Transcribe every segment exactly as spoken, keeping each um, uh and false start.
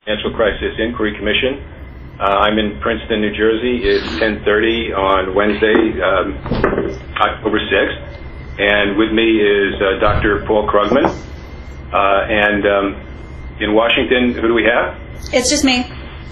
Financial Crisis Inquiry Commission. Uh, I'm in Princeton, New Jersey. It's ten thirty on Wednesday, um, October sixth. And with me is uh, Doctor Paul Krugman. Uh, and um, in Washington, who do we have? It's just me.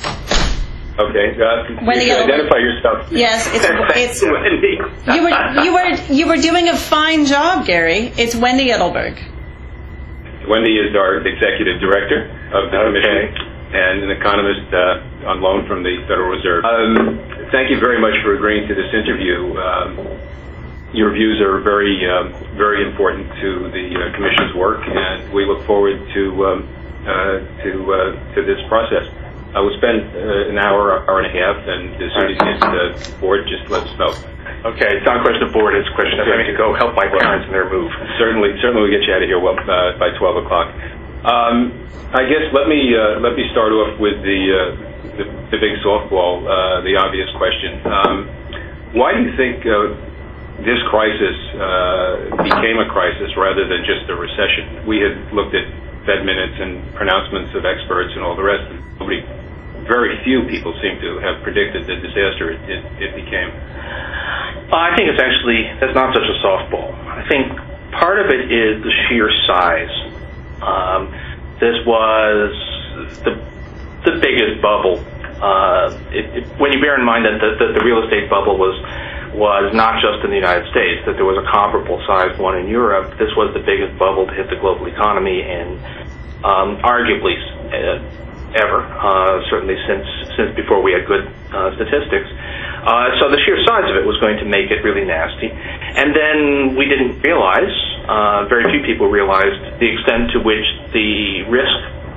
Okay. Uh, Wendy you identify yourself. Yes, it's, it's Wendy. you were you were you were doing a fine job, Gary. It's Wendy Edelberg. Wendy is our executive director of the commission and an economist uh, on loan from the Federal Reserve. Um, thank you very much for agreeing to this interview. Um, your views are very uh, very important to the uh, commission's work, and we look forward to um, uh, to uh, to this process. I will spend uh, an hour, hour and a half, and as soon as the board, just let us know. Okay, it's not a question of board, it's a question of having to go help my parents in their move. Certainly, certainly we'll get you out of here well, uh, by twelve o'clock. Um, I guess let me uh, let me start off with the uh, the, the big softball, uh, the obvious question. Um, why do you think uh, this crisis uh, became a crisis rather than just a recession? We had looked at Fed minutes and pronouncements of experts and all the rest, and nobody. Very few people seem to have predicted the disaster it, it, it became. Uh, I think it's actually, that's not such a softball. I think part of it is the sheer size. Um, this was the the biggest bubble. Uh, it, it, when you bear in mind that the, the, the real estate bubble was was not just in the United States, that there was a comparable sized one in Europe, this was the biggest bubble to hit the global economy, and um, arguably uh, ever, uh, certainly since since before we had good uh, statistics. Uh, so the sheer size of it was going to make it really nasty. And then we didn't realize, uh, very few people realized, the extent to which the risk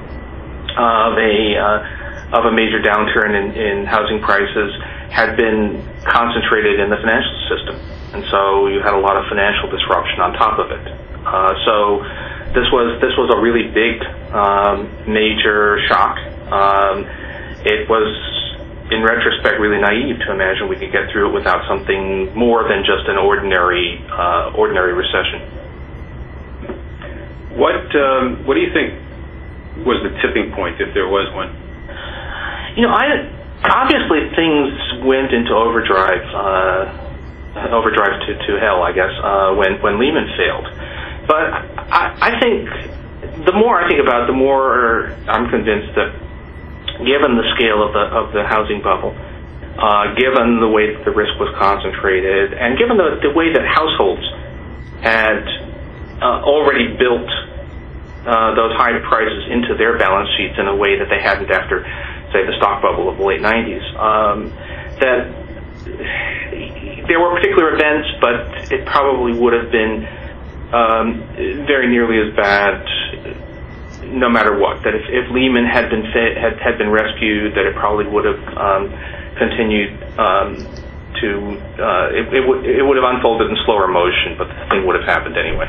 of a uh, of a major downturn in, in housing prices had been concentrated in the financial system. And so you had a lot of financial disruption on top of it. Uh, so This was this was a really big, um, major shock. Um, it was, in retrospect, really naive to imagine we could get through it without something more than just an ordinary uh, ordinary recession. What um, what do you think was the tipping point, if there was one? You know, I obviously things went into overdrive, uh, overdrive to, to hell, I guess, uh, when when Lehman failed. But I, I think the more I think about it, the more I'm convinced that, given the scale of the of the housing bubble, uh, given the way that the risk was concentrated, and given the, the way that households had uh, already built uh, those high prices into their balance sheets in a way that they hadn't after, say, the stock bubble of the late nineties, um, that there were particular events, but it probably would have been Um, very nearly as bad, no matter what. That if, if Lehman had been fa- had had been rescued, that it probably would have um, continued um, to uh, it, it would it would have unfolded in slower motion, but the thing would have happened anyway.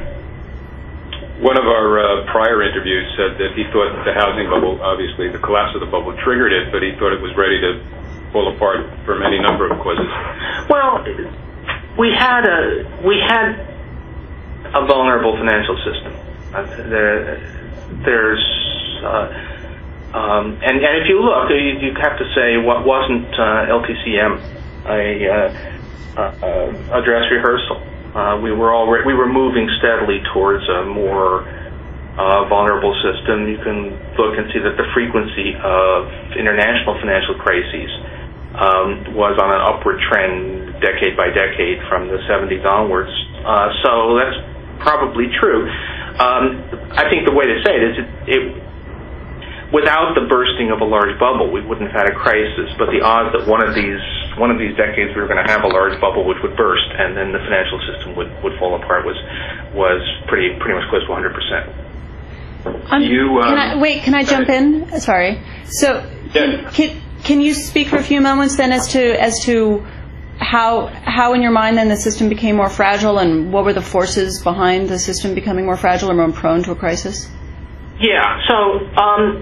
One of our uh, prior interviews said that he thought that the housing bubble, obviously the collapse of the bubble triggered it, but he thought it was ready to fall apart from any number of causes. Well, we had a we had. a vulnerable financial system. Uh, there, there's, uh, um, and, and if you look, you, you have to say, what wasn't uh, L T C M a, uh, uh, a dress rehearsal? Uh, we were already we were moving steadily towards a more uh, vulnerable system. You can look and see that the frequency of international financial crises um, was on an upward trend, decade by decade, from the seventies onwards. Uh, so that's probably true. Um, I think the way to say it is, it, it, without the bursting of a large bubble, we wouldn't have had a crisis. But the odds that one of these one of these decades we were going to have a large bubble which would burst and then the financial system would, would fall apart was was pretty pretty much close to one hundred percent. Um, you, um, can I, wait, can I jump in? Sorry. So, yeah. can, can you speak for a few moments then as to as to how how in your mind then the system became more fragile, and what were the forces behind the system becoming more fragile or more prone to a crisis? Yeah. So um,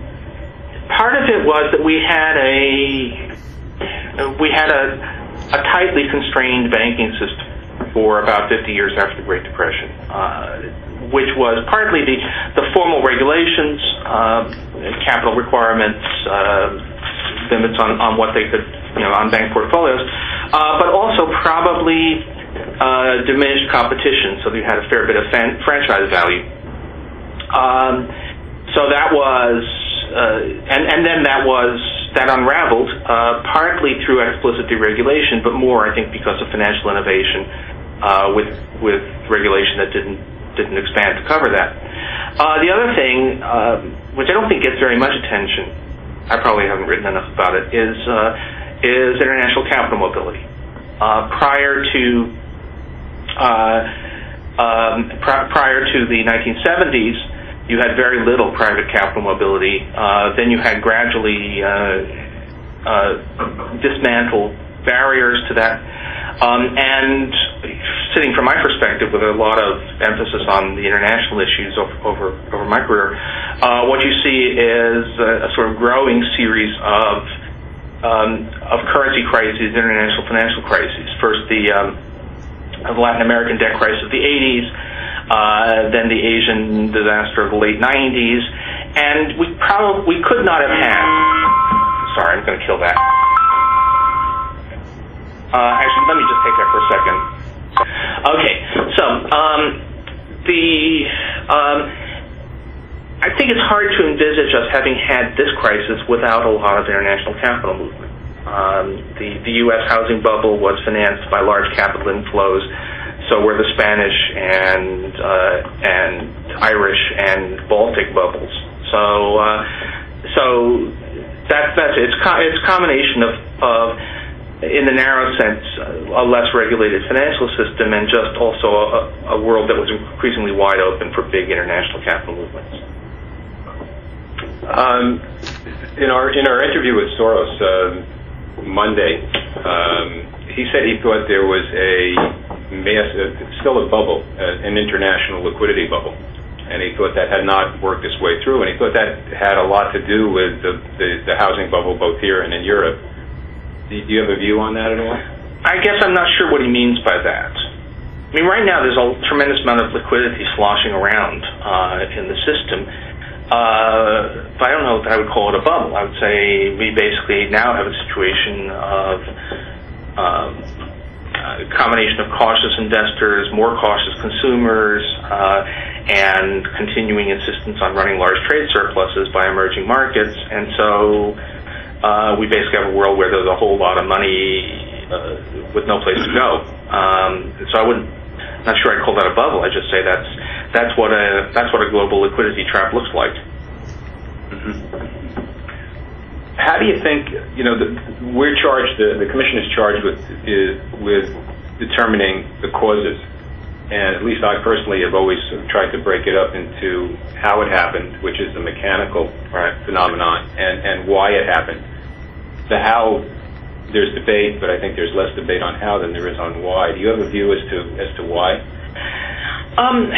part of it was that we had a we had a, a tightly constrained banking system for about fifty years after the Great Depression. Uh, which was partly the, the formal regulations, uh, capital requirements, uh, limits on, on what they could, you know, on bank portfolios, uh, but also probably uh, diminished competition, so you had a fair bit of fan- franchise value. Um, so that was, uh, and, and then that was, that unraveled, uh, partly through explicit deregulation, but more, I think, because of financial innovation, uh, with, with regulation that didn't, didn't expand to cover that. Uh, the other thing, uh, which I don't think gets very much attention, I probably haven't written enough about it, is, uh, is international capital mobility. Uh, prior to, uh, um, pr- prior to the nineteen seventies, you had very little private capital mobility. Uh, then you had gradually uh, uh, dismantled barriers to that. Um, and sitting from my perspective with a lot of emphasis on the international issues over, over, over my career, uh, what you see is a, a sort of growing series of um, of currency crises, international financial crises. First, the, um, the Latin American debt crisis of the eighties, uh, then the Asian disaster of the late nineties, and we probably we could not have had. Sorry, I'm going to kill that. Uh, actually, let me just take that for a second. Okay, so um, the um, I think it's hard to envisage us having had this crisis without a lot of international capital movement. Um, the, the U S housing bubble was financed by large capital inflows, so were the Spanish and uh, and Irish and Baltic bubbles. So uh, so that, that's it's co- it's a combination of of in the narrow sense, a less regulated financial system, and just also a, a world that was increasingly wide open for big international capital movements. Um, in our in our interview with Soros uh, Monday, um, he said he thought there was a mass, uh, still a bubble, uh, an international liquidity bubble, and he thought that had not worked its way through, and he thought that had a lot to do with the, the, the housing bubble both here and in Europe. Do you have a view on that at all? I guess I'm not sure what he means by that. I mean, right now there's a tremendous amount of liquidity sloshing around uh, in the system. Uh, but I don't know that I would call it a bubble. I would say we basically now have a situation of um, a combination of cautious investors, more cautious consumers, uh, and continuing insistence on running large trade surpluses by emerging markets. And so Uh, we basically have a world where there's a whole lot of money uh, with no place to go. Um, so I wouldn't, not sure I'd call that a bubble. I just say that's that's what a that's what a global liquidity trap looks like. Mm-hmm. How do you think? You know, the, we're charged. The, the commission is charged with is, with determining the causes, and at least I personally have always tried to break it up into how it happened, which is the mechanical right, phenomenon, and, and why it happened. The how, there's debate, but I think there's less debate on how than there is on why. Do you have a view as to as to why? Um,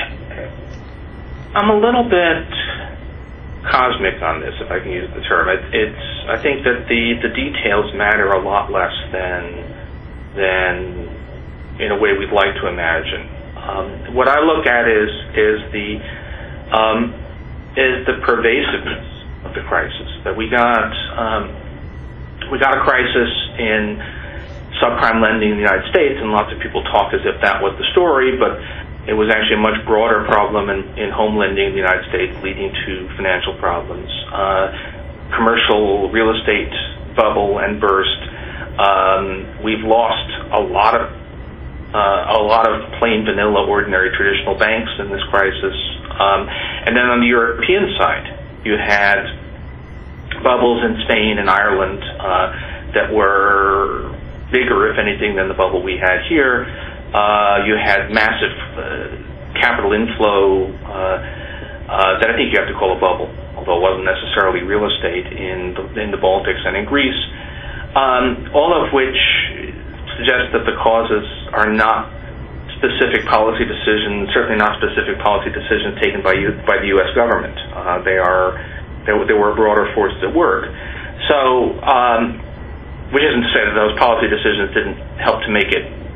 I'm a little bit cosmic on this, if I can use the term. It, it's I think that the, the details matter a lot less than than in a way we'd like to imagine. Um, what I look at is is the um, is the pervasiveness of the crisis. That we got um, we got a crisis in subprime lending in the United States, and lots of people talk as if that was the story, but it was actually a much broader problem in, in home lending in the United States, leading to financial problems. Uh, commercial real estate bubble and burst. Um, we've lost a lot of Uh, a lot of plain vanilla, ordinary, traditional banks in this crisis. Um, and then on the European side, you had bubbles in Spain and Ireland uh, that were bigger, if anything, than the bubble we had here. Uh, you had massive uh, capital inflow uh, uh, that I think you have to call a bubble, although it wasn't necessarily real estate, in the, in the Baltics and in Greece, um, all of which suggests that the causes are not specific policy decisions, certainly not specific policy decisions taken by you, by the U S government. Uh, they are there, there were broader forces at work. So, um, which isn't to say that those policy decisions didn't help to make it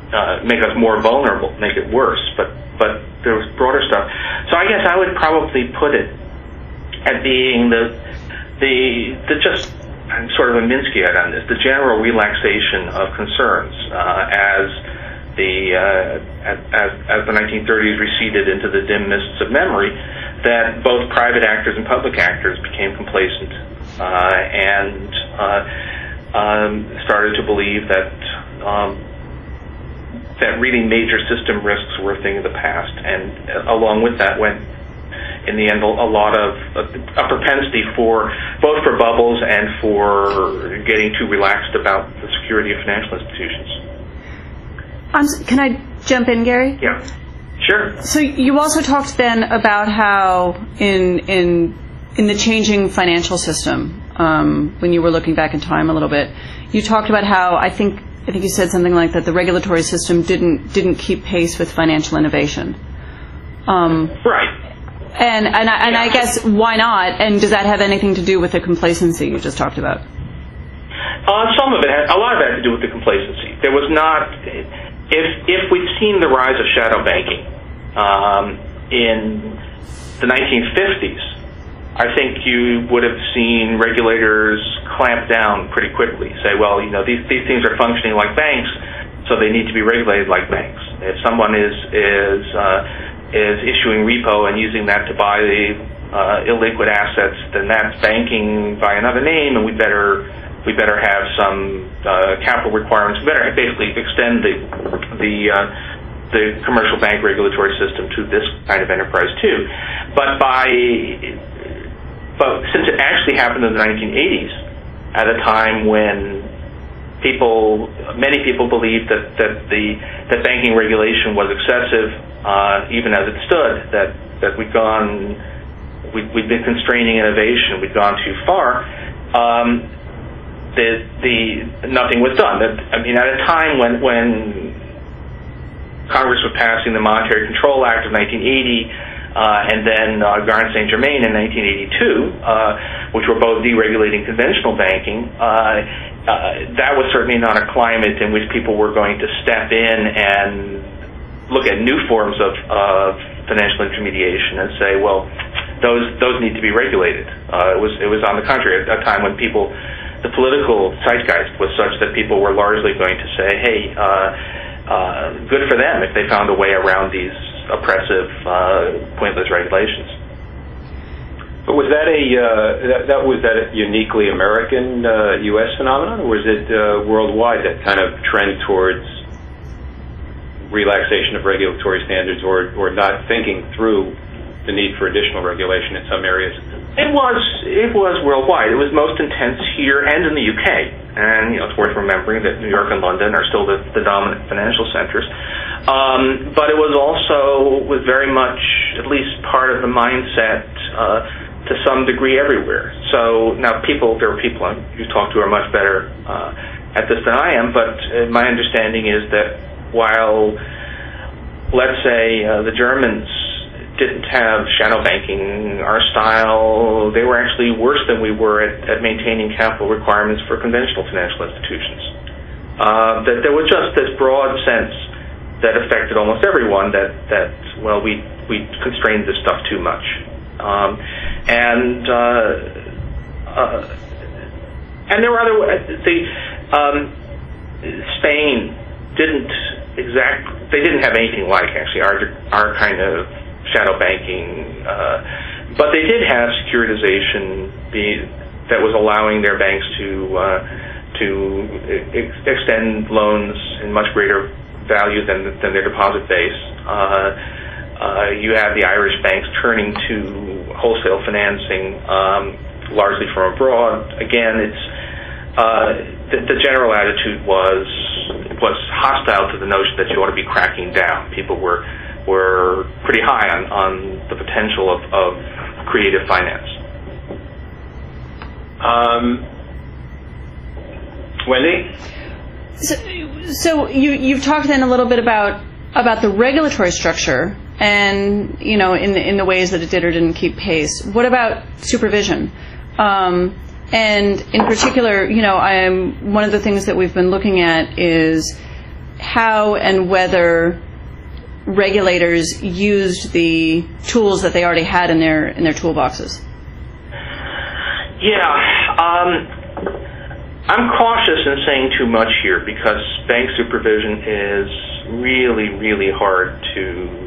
uh, make us more vulnerable, make it worse. But but there was broader stuff. So I guess I would probably put it at being the the the just I'm sort of a Minskyite on this, the general relaxation of concerns uh, as the uh, as, as as the nineteen thirties receded into the dim mists of memory, that both private actors and public actors became complacent uh, and uh, um, started to believe that um, that really major system risks were a thing of the past, and uh, along with that went, in the end, a lot of uh, a propensity for both for bubbles and for getting too relaxed about the security of financial institutions. Um, can I jump in, Gary? Yeah, sure. So you also talked then about how in in in the changing financial system, um, when you were looking back in time a little bit, you talked about how I think I think you said something like that the regulatory system didn't didn't keep pace with financial innovation. Um, right. And and I, and I guess why not? And does that have anything to do with the complacency you just talked about? Uh, some of it had, a lot of it had to do with the complacency. There was not, if if we'd seen the rise of shadow banking um, in the nineteen fifties, I think you would have seen regulators clamp down pretty quickly. Say, well, you know, these these things are functioning like banks, so they need to be regulated like banks. If someone is is uh, is issuing repo and using that to buy uh, illiquid assets, then that's banking by another name, and we better we better have some uh, capital requirements. We better basically extend the the uh, the commercial bank regulatory system to this kind of enterprise too. But by but since it actually happened in the nineteen eighties, at a time when people, many people believed that, that the that banking regulation was excessive, uh, even as it stood, that that we'd gone, we, we'd been constraining innovation, we'd gone too far. Um, the the nothing was done. I mean, at a time when when Congress was passing the Monetary Control Act of nineteen eighty. Uh, and then uh, Garn-Saint Germain in nineteen eighty-two, uh, which were both deregulating conventional banking, uh, uh, that was certainly not a climate in which people were going to step in and look at new forms of, of financial intermediation and say, well, those those need to be regulated. Uh, it was it was on the contrary, a time when people, the political zeitgeist was such that people were largely going to say, hey, uh, uh, good for them if they found a way around these oppressive, uh, pointless regulations. But was that a uh, that, that was that a uniquely American uh, U S phenomenon, or was it uh, worldwide, that kind of trend towards relaxation of regulatory standards, or or not thinking through the need for additional regulation in some areas? It was it was worldwide. It was most intense here and in the U K. And you know, it's worth remembering that New York and London are still the, the dominant financial centers. Um, but it was also was very much at least part of the mindset uh, to some degree everywhere. So now people, there are people you talk to are much better uh, at this than I am. But uh, my understanding is that while, let's say, uh, the Germans didn't have shadow banking, our style, they were actually worse than we were at, at maintaining capital requirements for conventional financial institutions. Uh, that there was just this broad sense that affected almost everyone that, that well, we, we constrained this stuff too much. Um, and uh, uh, and there were other, the, um, Spain didn't exact, they didn't have anything like actually our, our kind of shadow banking, uh, but they did have securitization be, that was allowing their banks to uh, to ex- extend loans in much greater value than than their deposit base. Uh, uh, you have the Irish banks turning to wholesale financing, um, largely from abroad. Again, it's uh, the, the general attitude was was hostile to the notion that you ought to be cracking down. People were were pretty high on, on the potential of, of creative finance. Um, Wendy? So, so you, you've talked then a little bit about about the regulatory structure and, you know, in the, in the ways that it did or didn't keep pace. What about supervision? Um, and in particular, you know, I'm, one of the things that we've been looking at is how and whether regulators used the tools that they already had in their in their toolboxes. Yeah, um, I'm cautious in saying too much here because bank supervision is really, really hard to,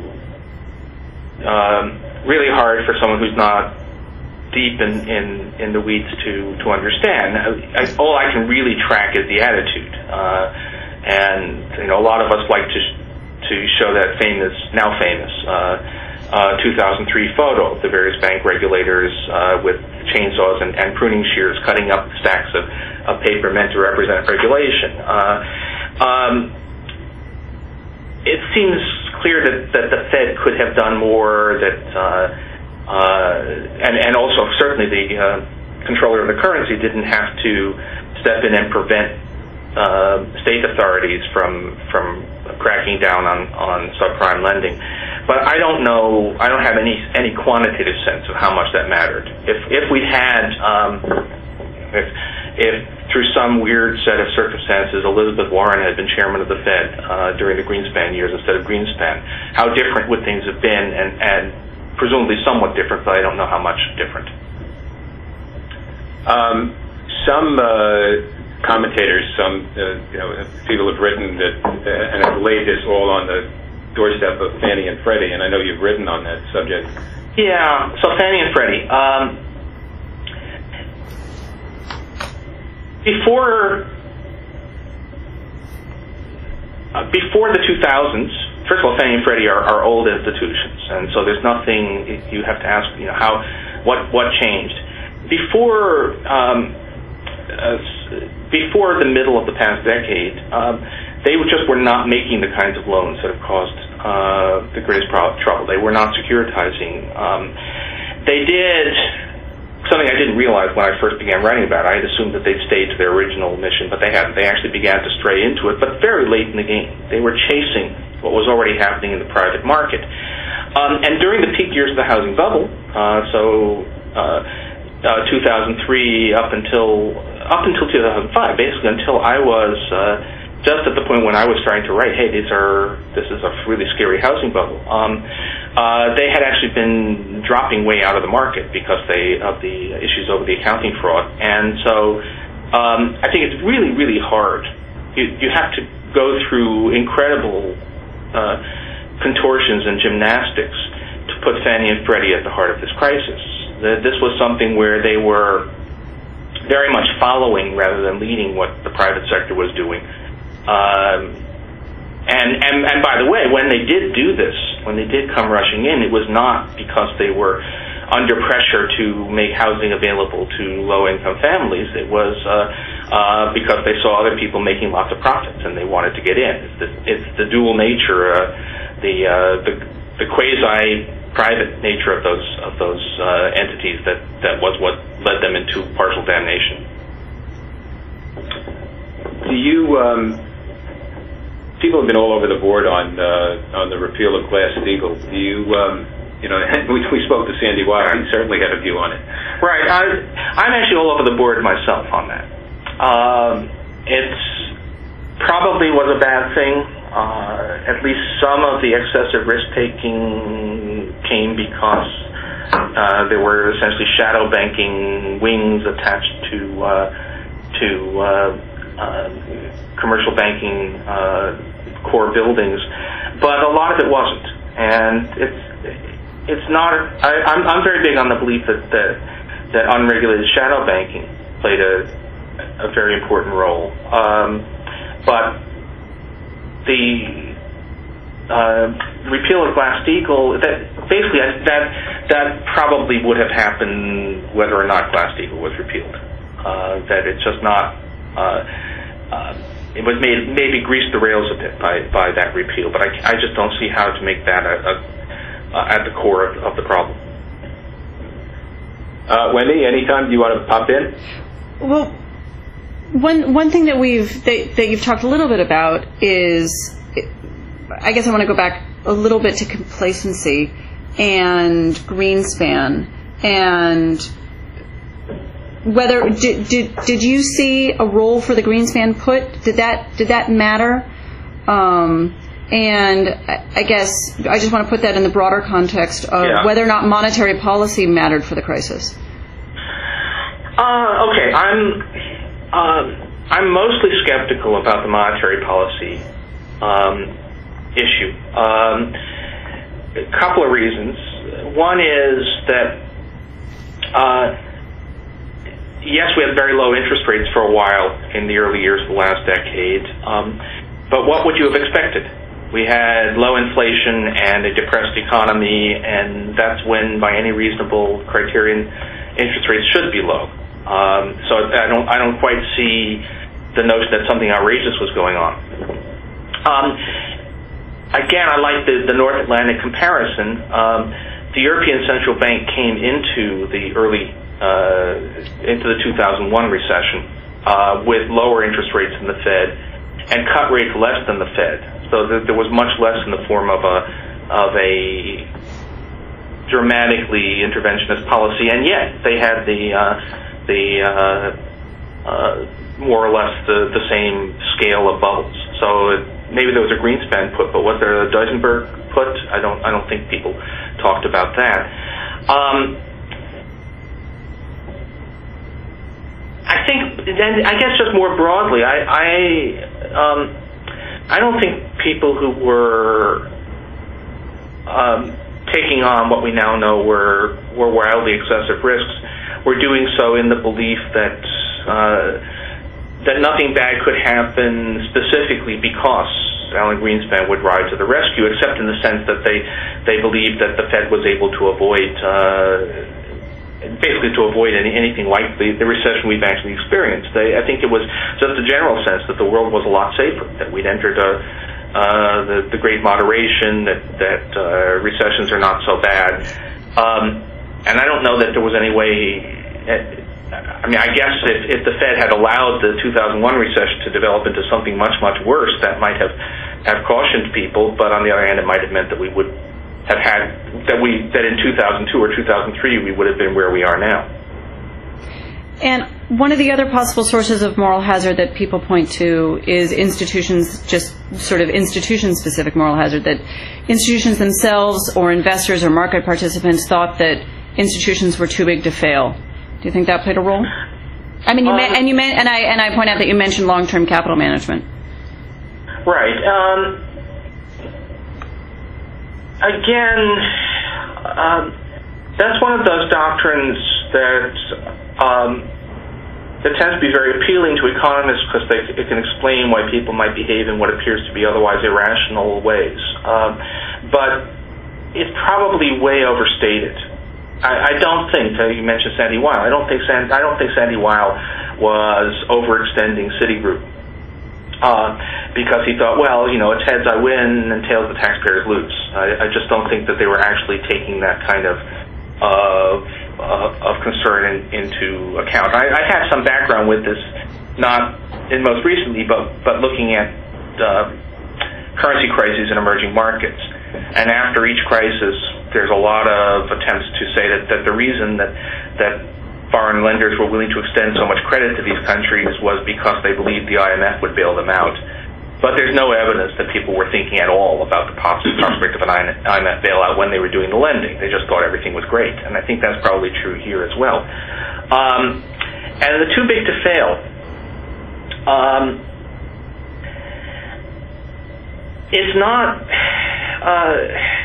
um, really hard for someone who's not deep in, in, in the weeds to, to understand. I, I, all I can really track is the attitude. Uh, and, you know, a lot of us like to to show that famous, now famous, uh, uh, two thousand three photo of the various bank regulators uh, with chainsaws and, and pruning shears cutting up stacks of, of paper meant to represent regulation. Uh, um, it seems clear that, that the Fed could have done more, that, uh, uh, and, and also certainly the uh, controller of the currency didn't have to step in and prevent uh, state authorities from from cracking down on, on subprime lending. But I don't know, I don't have any any quantitative sense of how much that mattered. If if we'd had, um, if, if through some weird set of circumstances Elizabeth Warren had been chairman of the Fed uh, during the Greenspan years instead of Greenspan, how different would things have been, and, and presumably somewhat different, but I don't know how much different. Um, some uh commentators, some uh, you know, people have written that uh, and have laid this all on the doorstep of Fannie and Freddie, and I know you've written on that subject. Yeah, so Fannie and Freddie. Um, before uh, before the two thousands, first of all, Fannie and Freddie are, are old institutions, and so there's nothing you have to ask. You know, how what what changed before. Um, Uh, before the middle of the past decade, um, they just were not making the kinds of loans that have caused uh, the greatest pro- trouble. They were not securitizing. Um, they did something I didn't realize when I first began writing about it. I had assumed that they'd stayed to their original mission, but they hadn't. They actually began to stray into it, but very late in the game. They were chasing what was already happening in the private market. Um, and during the peak years of the housing bubble, uh, so uh, uh, two thousand three up until up until two thousand five, basically until I was uh, just at the point when I was starting to write, hey, these are this is a really scary housing bubble. Um, uh, they had actually been dropping way out of the market because they of the issues over the accounting fraud, and so um, I think it's really, really hard. You you have to go through incredible uh, contortions and gymnastics to put Fannie and Freddie at the heart of this crisis. This was something where they were very much following rather than leading what the private sector was doing. Um, and, and, and by the way, when they did do this, when they did come rushing in, it was not because they were under pressure to make housing available to low-income families. It was uh, uh, because they saw other people making lots of profits and they wanted to get in. It's the, it's the dual nature, uh, the, uh, the the quasi-private nature of those of those uh, entities that, that was what led them into partial damnation. Do you? Um, people have been all over the board on uh, on the repeal of Glass-Steagall. Do you? Um, you know, we, we spoke to Sandy Weill. He certainly had a view on it. Right. I, I'm actually all over the board myself on that. Um, it's probably was a bad thing. Uh, at least some of the excessive risk-taking came because uh, there were essentially shadow banking wings attached to uh, to uh, uh, commercial banking uh, core buildings, but a lot of it wasn't. And it's it's not. I, I'm I'm very big on the belief that that, that unregulated shadow banking played a a very important role, um, but the uh, repeal of Glass-Steagall, that basically that that probably would have happened whether or not Glass-Steagall was repealed. Uh, that it's just not. Uh, uh, it was made maybe greased the rails a bit by, by that repeal, but I, I just don't see how to make that a, a, a, at the core of, of the problem. Uh, Wendy, anytime, do you want to pop in? Well. One one thing that we've that, that you've talked a little bit about is, I guess I want to go back a little bit to complacency and Greenspan, and whether did did did you see a role for the Greenspan put? Did that did that matter? Um, and I guess I just want to put that in the broader context of yeah. whether or not monetary policy mattered for the crisis. Uh, okay, I'm uh, I'm mostly skeptical about the monetary policy um, issue. Um, a couple of reasons. One is that uh, yes, we had very low interest rates for a while in the early years of the last decade, um, but what would you have expected? We had low inflation and a depressed economy, and that's when, by any reasonable criterion, interest rates should be low. Um, so I don't, I don't quite see the notion that something outrageous was going on. Um, again, I like the, the North Atlantic comparison. Um, the European Central Bank came into the early, uh, into the two thousand one recession uh, with lower interest rates than the Fed and cut rates less than the Fed. So there was much less in the form of a of a dramatically interventionist policy, and yet they had the uh, the uh, uh, more or less the, the same scale of bubbles. So it, maybe there was a Greenspan put, but was there a Duesenberg put? I don't I don't think people talked about that. Um, I think, and I guess just more broadly, I. I um, I don't think people who were um, taking on what we now know were were wildly excessive risks were doing so in the belief that uh, that nothing bad could happen specifically because Alan Greenspan would ride to the rescue, except in the sense that they they believed that the Fed was able to avoid uh, basically to avoid any, anything like the, the recession we've actually experienced. They, I think it was just a general sense that the world was a lot safer, that we'd entered a, uh, the, the great moderation, that, that uh, recessions are not so bad. Um, and I don't know that there was any way... I mean, I guess if, if the Fed had allowed the two thousand one recession to develop into something much, much worse, that might have, have cautioned people, but on the other hand, it might have meant that we would have had that we that in two thousand two or two thousand three we would have been where we are now. And one of the other possible sources of moral hazard that people point to is institutions, just sort of institution-specific moral hazard, that institutions themselves or investors or market participants thought that institutions were too big to fail. Do you think that played a role? I mean, you um, ma- and you ma- and I and I point out that you mentioned long-term capital management. Right. Um, Again, um, that's one of those doctrines that um, that tends to be very appealing to economists because they, it can explain why people might behave in what appears to be otherwise irrational ways. Um, but it's probably way overstated. I, I don't think uh, you mentioned Sandy Weill. I don't think San, I don't think Sandy Weill was overextending Citigroup. Uh, because he thought, well, you know, it's heads I win and tails the taxpayers lose. I, I just don't think that they were actually taking that kind of of, uh, of concern in, into account. I, I have some background with this, not in most recently, but but looking at uh, currency crises in emerging markets. And after each crisis, there's a lot of attempts to say that, that the reason that that foreign lenders were willing to extend so much credit to these countries was because they believed the I M F would bail them out. But there's no evidence that people were thinking at all about the prospect of an I M F bailout when they were doing the lending. They just thought everything was great. And I think that's probably true here as well. Um, and the too big to fail. Um, it's not... Uh,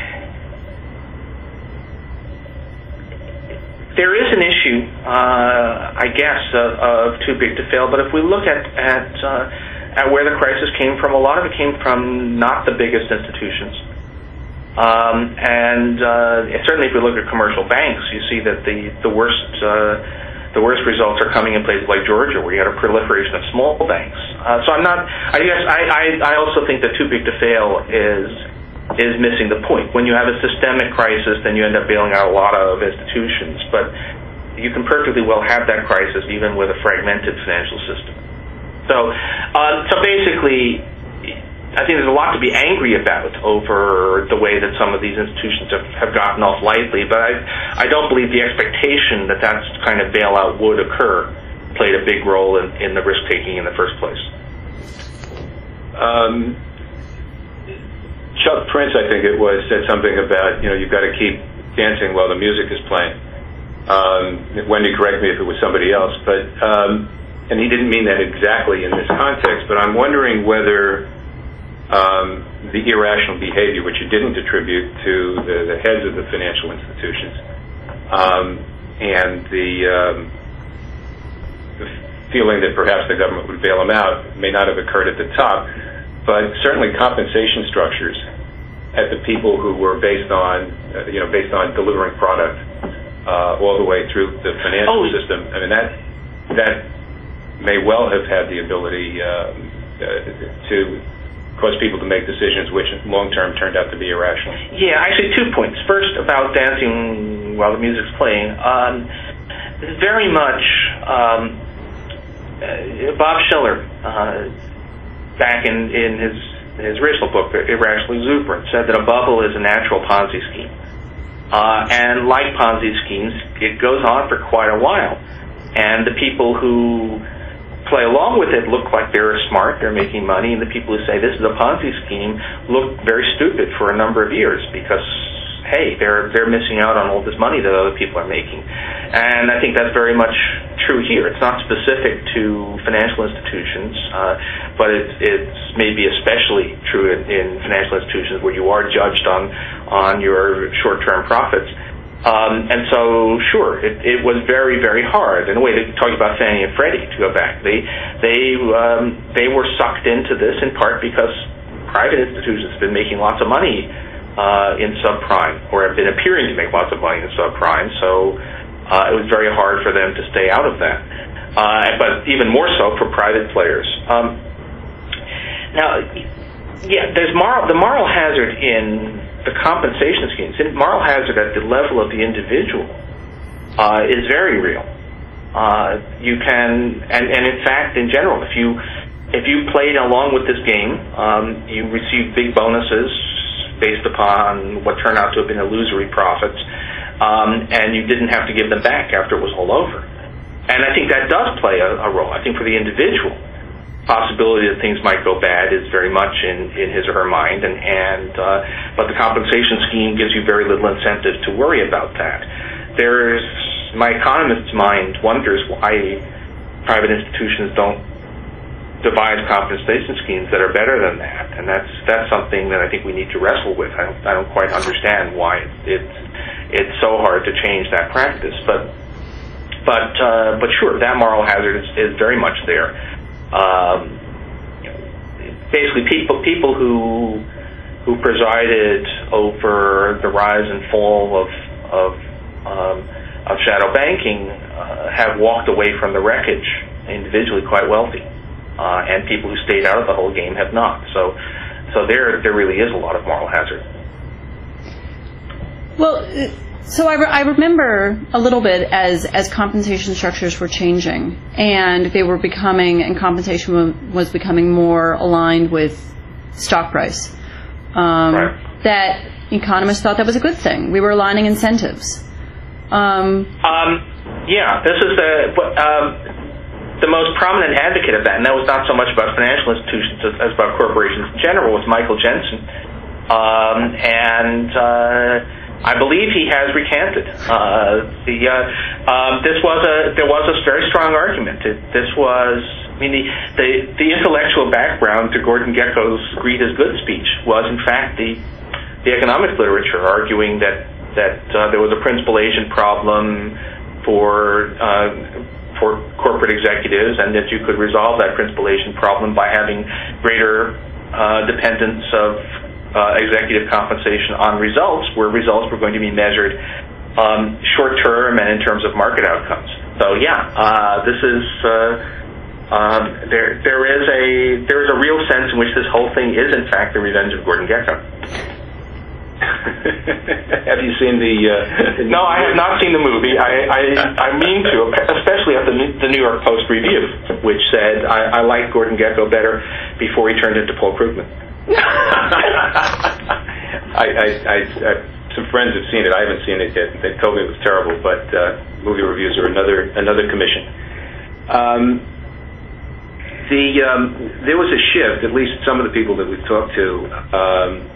There is an issue, uh, I guess, of, of too big to fail. But if we look at at, uh, at where the crisis came from, a lot of it came from not the biggest institutions. Um, and uh, certainly, if we look at commercial banks, you see that the the worst uh, the worst results are coming in places like Georgia, where you had a proliferation of small banks. Uh, so I'm not. I guess I, I I also think that too big to fail is. is missing the point. When you have a systemic crisis, then you end up bailing out a lot of institutions. But you can perfectly well have that crisis even with a fragmented financial system. So, uh, so basically, I think there's a lot to be angry about over the way that some of these institutions have, have gotten off lightly. But I, I don't believe the expectation that that kind of bailout would occur played a big role in, in the risk-taking in the first place. Um, Chuck Prince, I think it was, said something about, you know, you've got to keep dancing while the music is playing. Um, Wendy, correct me if it was somebody else, but um, and he didn't mean that exactly in this context. But I'm wondering whether um, the irrational behavior, which you didn't attribute to the, the heads of the financial institutions, um, and the, um, the feeling that perhaps the government would bail them out, may not have occurred at the top, but certainly compensation structures at the people who were based on, uh, you know, based on delivering product uh, all the way through the financial oh. system. I mean, that that may well have had the ability uh, uh, to cause people to make decisions which long-term turned out to be irrational. Yeah, actually two points. First, about dancing while the music's playing. Um, very much, um, uh, Bob Shiller, uh, back in, in his, his original book, Irrational Exuberance, said that a bubble is a natural Ponzi scheme. Uh, and like Ponzi schemes, it goes on for quite a while. And the people who play along with it look like they're smart, they're making money, and the people who say this is a Ponzi scheme look very stupid for a number of years because, hey, they're they're missing out on all this money that other people are making. And I think that's very much true here. It's not specific to financial institutions, uh, but it's, it's maybe especially true in, in financial institutions where you are judged on, on your short-term profits. Um, and so, sure, it, it was very, very hard. In a way, they talk about Fannie and Freddie, to go back. They they um, they were sucked into this in part because private institutions have been making lots of money uh, in subprime, or have been appearing to make lots of money in subprime. So uh, it was very hard for them to stay out of that. Uh, but even more so for private players. Um, now, yeah, there's moral, the moral hazard in the compensation schemes. Moral hazard at the level of the individual uh, is very real. Uh, you can, and, and in fact, in general, if you if you played along with this game, um, you received big bonuses based upon what turned out to have been illusory profits, um, and you didn't have to give them back after it was all over. And I think that does play a, a role. I think for the individual, possibility that things might go bad is very much in, in his or her mind, and, and uh, but the compensation scheme gives you very little incentive to worry about that. There's my economist's mind wonders why private institutions don't devise compensation schemes that are better than that, and that's that's something that I think we need to wrestle with. I don't, I don't quite understand why it, it's it's so hard to change that practice, but but uh, but sure, that moral hazard is, is very much there. Um, basically, people people who who presided over the rise and fall of of, um, of shadow banking uh, have walked away from the wreckage individually quite wealthy, uh, and people who stayed out of the whole game have not. So, so there there really is a lot of moral hazard. Well. It- So I, re- I remember a little bit as, as compensation structures were changing, and they were becoming, and compensation w- was becoming more aligned with stock price. Um, right. That economists thought that was a good thing. We were aligning incentives. Um, um, yeah, this is the um, the most prominent advocate of that, and that was not so much about financial institutions as, as about corporations in general, was Michael Jensen, um, and. Uh, I believe he has recanted. Uh, the uh, um, this was a there was a very strong argument. It, this was I mean the, the the intellectual background to Gordon Gekko's "Greed is Good" speech was in fact the the economics literature arguing that that uh, there was a principal agent problem for uh, for corporate executives, and that you could resolve that principal agent problem by having greater uh, dependence of Uh, executive compensation on results, where results were going to be measured um, short-term and in terms of market outcomes. So, yeah, uh, this is uh, um, there. There is a there is a real sense in which this whole thing is, in fact, the revenge of Gordon Gekko. Have you seen the? Uh, no, I have not seen the movie. I I, I mean to, especially at the the New York Post review, which said I, I liked Gordon Gekko better before he turned into Paul Krugman. I, I, I, I, some friends have seen it. I haven't seen it yet. They told me it was terrible, but uh, movie reviews are another another commission. Um, the um, there was a shift. At least some of the people that we've talked to um,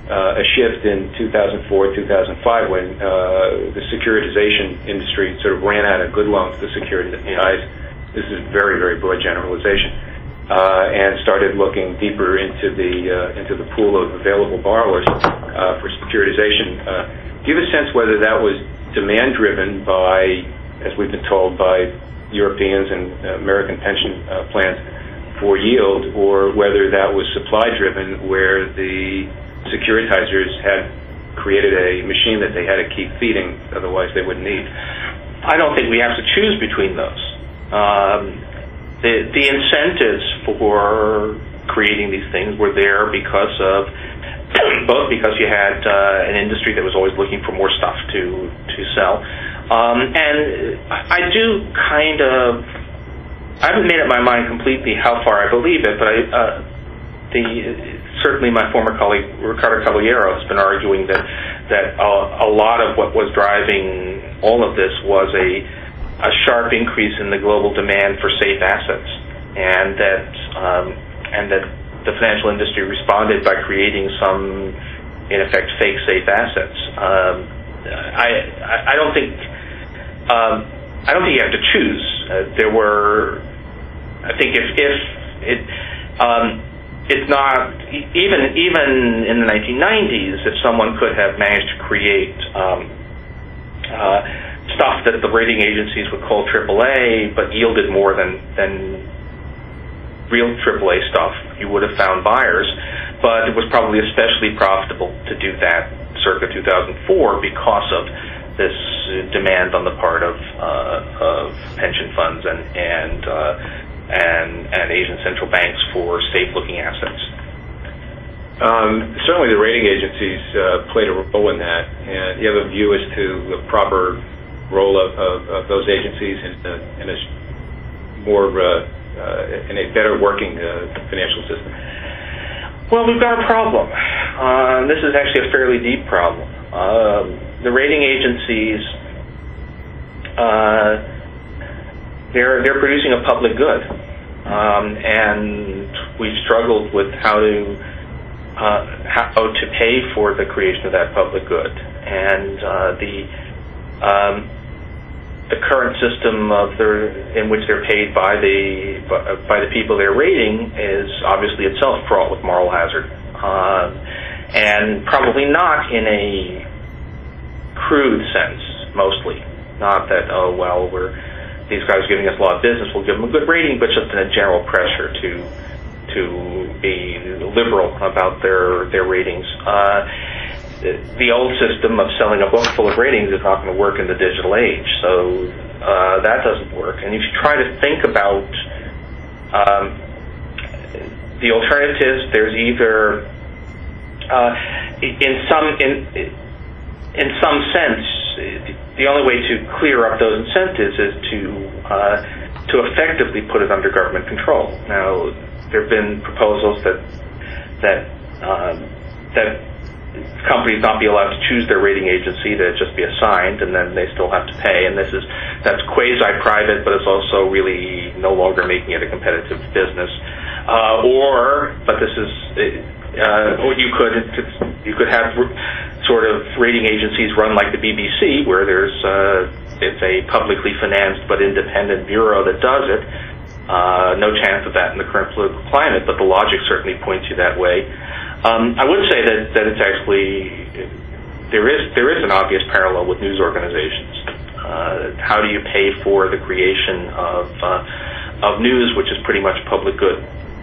uh, a shift in two thousand four, two thousand five when uh, the securitization industry sort of ran out of good loans to securitize. This is very, very broad generalization, uh, and started looking deeper into the uh, into the pool of available borrowers uh, for securitization. Uh, do you have a sense whether that was demand-driven by, as we've been told, by Europeans and uh, American pension uh, plans for yield, or whether that was supply-driven, where the securitizers had created a machine that they had to keep feeding, otherwise they wouldn't eat? I don't think we have to choose between those. Um, the, the incentives for creating these things were there because of both because you had uh, an industry that was always looking for more stuff to to sell, um, and I do kind of I haven't made up my mind completely how far I believe it, but I uh, the certainly my former colleague Ricardo Caballero has been arguing that that a, a lot of what was driving all of this was a a sharp increase in the global demand for safe assets, and that um, and that the financial industry responded by creating some, in effect, fake safe assets. Um, I, I don't think um, I don't think you have to choose. Uh, there were, I think, if if it um, it's not even even in the nineteen nineties, if someone could have managed to create um, uh, stuff that the rating agencies would call triple A, but yielded more than than real triple A stuff, you would have found buyers. But it was probably especially profitable to do that circa two thousand four because of this demand on the part of, uh, of pension funds and and, uh, and and Asian central banks for safe-looking assets. Um, certainly, the rating agencies uh, played a role in that. And you have a view as to the proper role of, of, of those agencies in, uh, in a more uh, uh, in a better working uh, financial system? Well, we've got a problem. Uh, this is actually a fairly deep problem. Uh, the rating agencies, uh, they're they're producing a public good, um, and we've struggled with how to uh, how to pay for the creation of that public good, and uh, the um, the current system of their in which they're paid by the by the people they're rating is obviously itself fraught with moral hazard, uh, and probably not in a crude sense. Mostly, not that oh well we're these guys are giving us a lot of business, we'll give them a good rating, but just in a general pressure to to be liberal about their their ratings. Uh, The old system of selling a book full of ratings is not going to work in the digital age, so uh, that doesn't work. And if you try to think about um, the alternatives, there's either uh, in some in in some sense the only way to clear up those incentives is to uh, to effectively put it under government control. Now, there have been proposals that that uh, that companies not be allowed to choose their rating agency, to just be assigned, and then they still have to pay. And this is that's quasi-private, but it's also really no longer making it a competitive business. Uh, or, but this is, uh, or you could you could have sort of rating agencies run like the B B C, where there's uh, it's a publicly financed but independent bureau that does it. Uh, no chance of that in the current political climate, but the logic certainly points you that way. Um, I would say that, that it's actually there is there is an obvious parallel with news organizations. Uh, how do you pay for the creation of uh, of news, which is pretty much public good?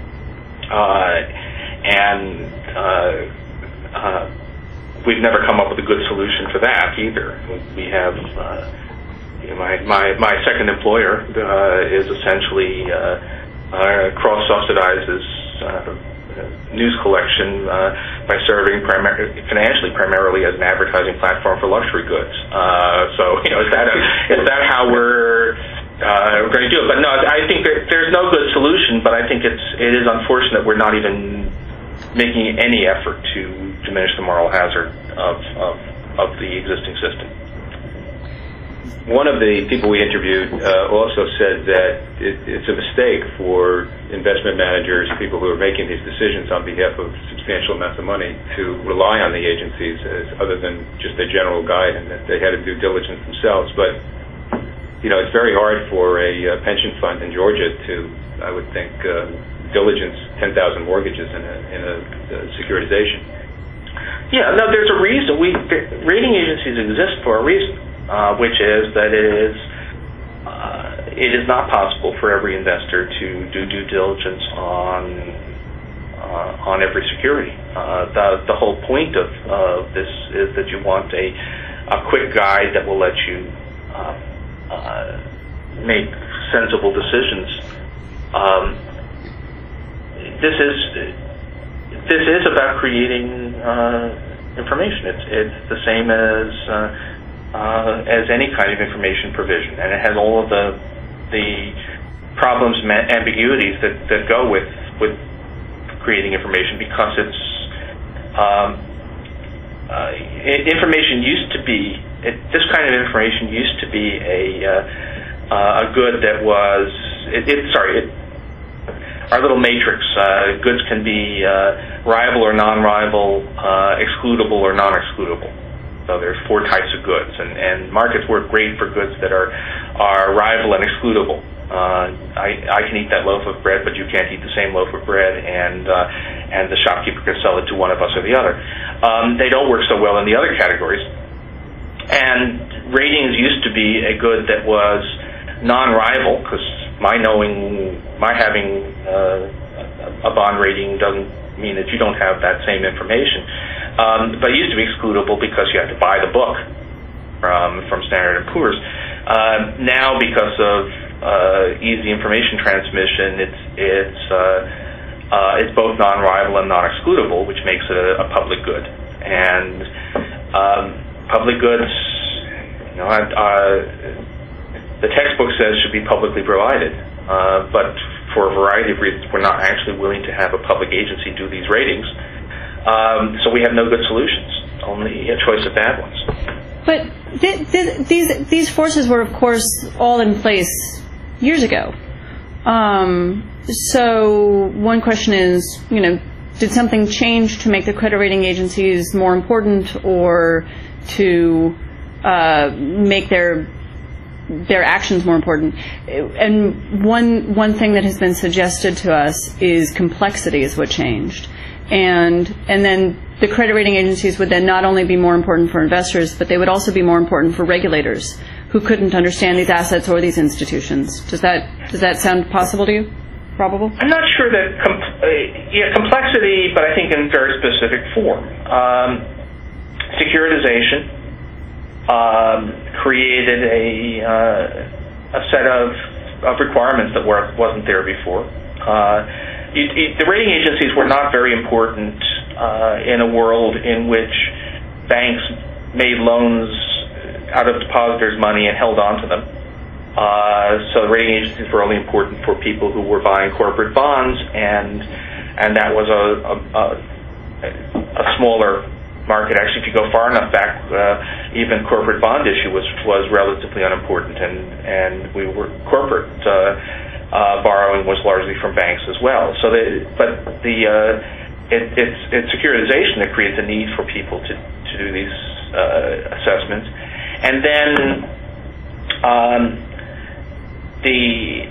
Uh, and uh, uh, we've never come up with a good solution for that either. We have uh, you know, my my my second employer uh, is essentially uh, uh, cross subsidizes. Uh, news collection uh, by serving primar- financially primarily as an advertising platform for luxury goods. Uh, so, you know, is that a, is that how we're uh, going to do it? But no, I think there, there's no good solution. But I think it's it is unfortunate we're not even making any effort to diminish the moral hazard of of, of the existing system. one of the people we interviewed uh, also said that it, it's a mistake for investment managers, people who are making these decisions on behalf of substantial amounts of money, to rely on the agencies as other than just a general guide, and that they had to do diligence themselves. But you know, it's very hard for a uh, pension fund in Georgia to, I would think, uh, diligence ten thousand mortgages in a, in a, a securitization. Yeah, no, there's a reason. We rating agencies exist for a reason, uh, which is that it is uh, it is not possible for every investor to do due diligence on uh, on every security. Uh, the the whole point of uh, this is that you want a a quick guide that will let you uh, uh, make sensible decisions. Um, this is. This is about creating uh, information. It's it's the same as uh, uh, as any kind of information provision, and it has all of the the problems and ambiguities that, that go with with creating information, because it's um, uh, information used to be it, this kind of information used to be a uh, a good that was it, it sorry. It, Our little matrix, uh, goods can be uh, rival or non-rival, uh, excludable or non-excludable. So there's four types of goods, and, and markets work great for goods that are are rival and excludable. Uh, I, I can eat that loaf of bread, but you can't eat the same loaf of bread, and uh, and the shopkeeper can sell it to one of us or the other. Um, they don't work so well in the other categories. And ratings used to be a good that was non-rival, because my knowing, my having uh, a bond rating doesn't mean that you don't have that same information. Um, but it used to be excludable because you had to buy the book from from Standard and Poor's. Uh, now, because of uh, easy information transmission, it's it's uh, uh, it's both non-rival and non-excludable, which makes it a, a public good. And um, public goods, you know, uh, the textbook says should be publicly provided, uh, but for a variety of reasons, we're not actually willing to have a public agency do these ratings. Um, so we have no good solutions, only a choice of bad ones. But th- th- these these forces were, of course, all in place years ago. Um, so one question is, you know, did something change to make the credit rating agencies more important, or to uh, make their their actions more important? And one one thing that has been suggested to us is complexity is what changed. And and then the credit rating agencies would then not only be more important for investors, but they would also be more important for regulators who couldn't understand these assets or these institutions. Does that does that sound possible to you? Probable? I'm not sure that com- uh, yeah, complexity, but I think in very specific form. Um, securitization Um, created a uh, a set of, of requirements that were, wasn't there before. Uh, you, you, the rating agencies were not very important uh, in a world in which banks made loans out of depositors' money and held on to them. Uh, so the rating agencies were only important for people who were buying corporate bonds, and and that was a a, a, a smaller market. Actually, if you go far enough back, uh, even corporate bond issue was was relatively unimportant, and and we were corporate uh, uh, borrowing was largely from banks as well. So, the, but the uh, it, it's it's securitization that creates a need for people to to do these uh, assessments, and then um, the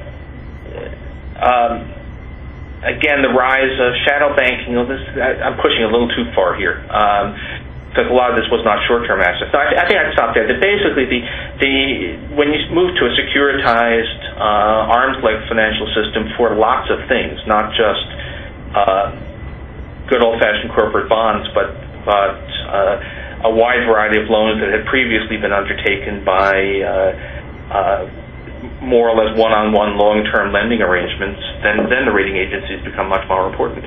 um, again, the rise of shadow banking. You know, this, I, I'm pushing a little too far here, um, because a lot of this was not short-term assets. So I, I think I'd stop there. That basically, the the when you move to a securitized, uh, arms-length financial system for lots of things, not just uh, good old-fashioned corporate bonds, but but uh, a wide variety of loans that had previously been undertaken by Uh, uh, more or less one-on-one long-term lending arrangements, then then the rating agencies become much more important.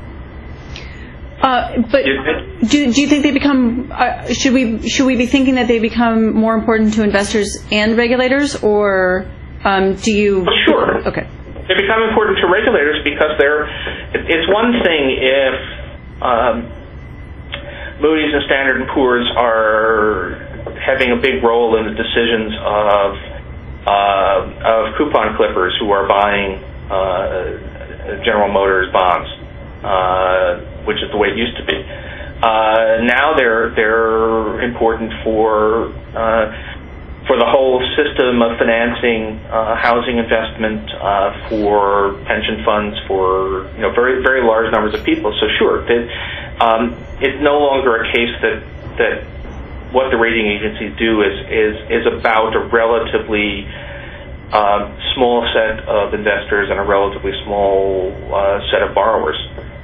Uh, but do do you think they become? Uh, should we should we be thinking that they become more important to investors and regulators, or um, do you? Well, sure. Okay. They become important to regulators because they're. It's one thing if um, Moody's and Standard and Poor's are having a big role in the decisions of uh, of coupon clippers who are buying uh, General Motors bonds, uh, which is the way it used to be. Uh, now they're they're important for uh, for the whole system of financing uh, housing investment, uh, for pension funds, for you know very very large numbers of people. So sure, that, um, it's no longer a case that that what the rating agencies do is is is about a relatively uh, small set of investors and a relatively small uh, set of borrowers.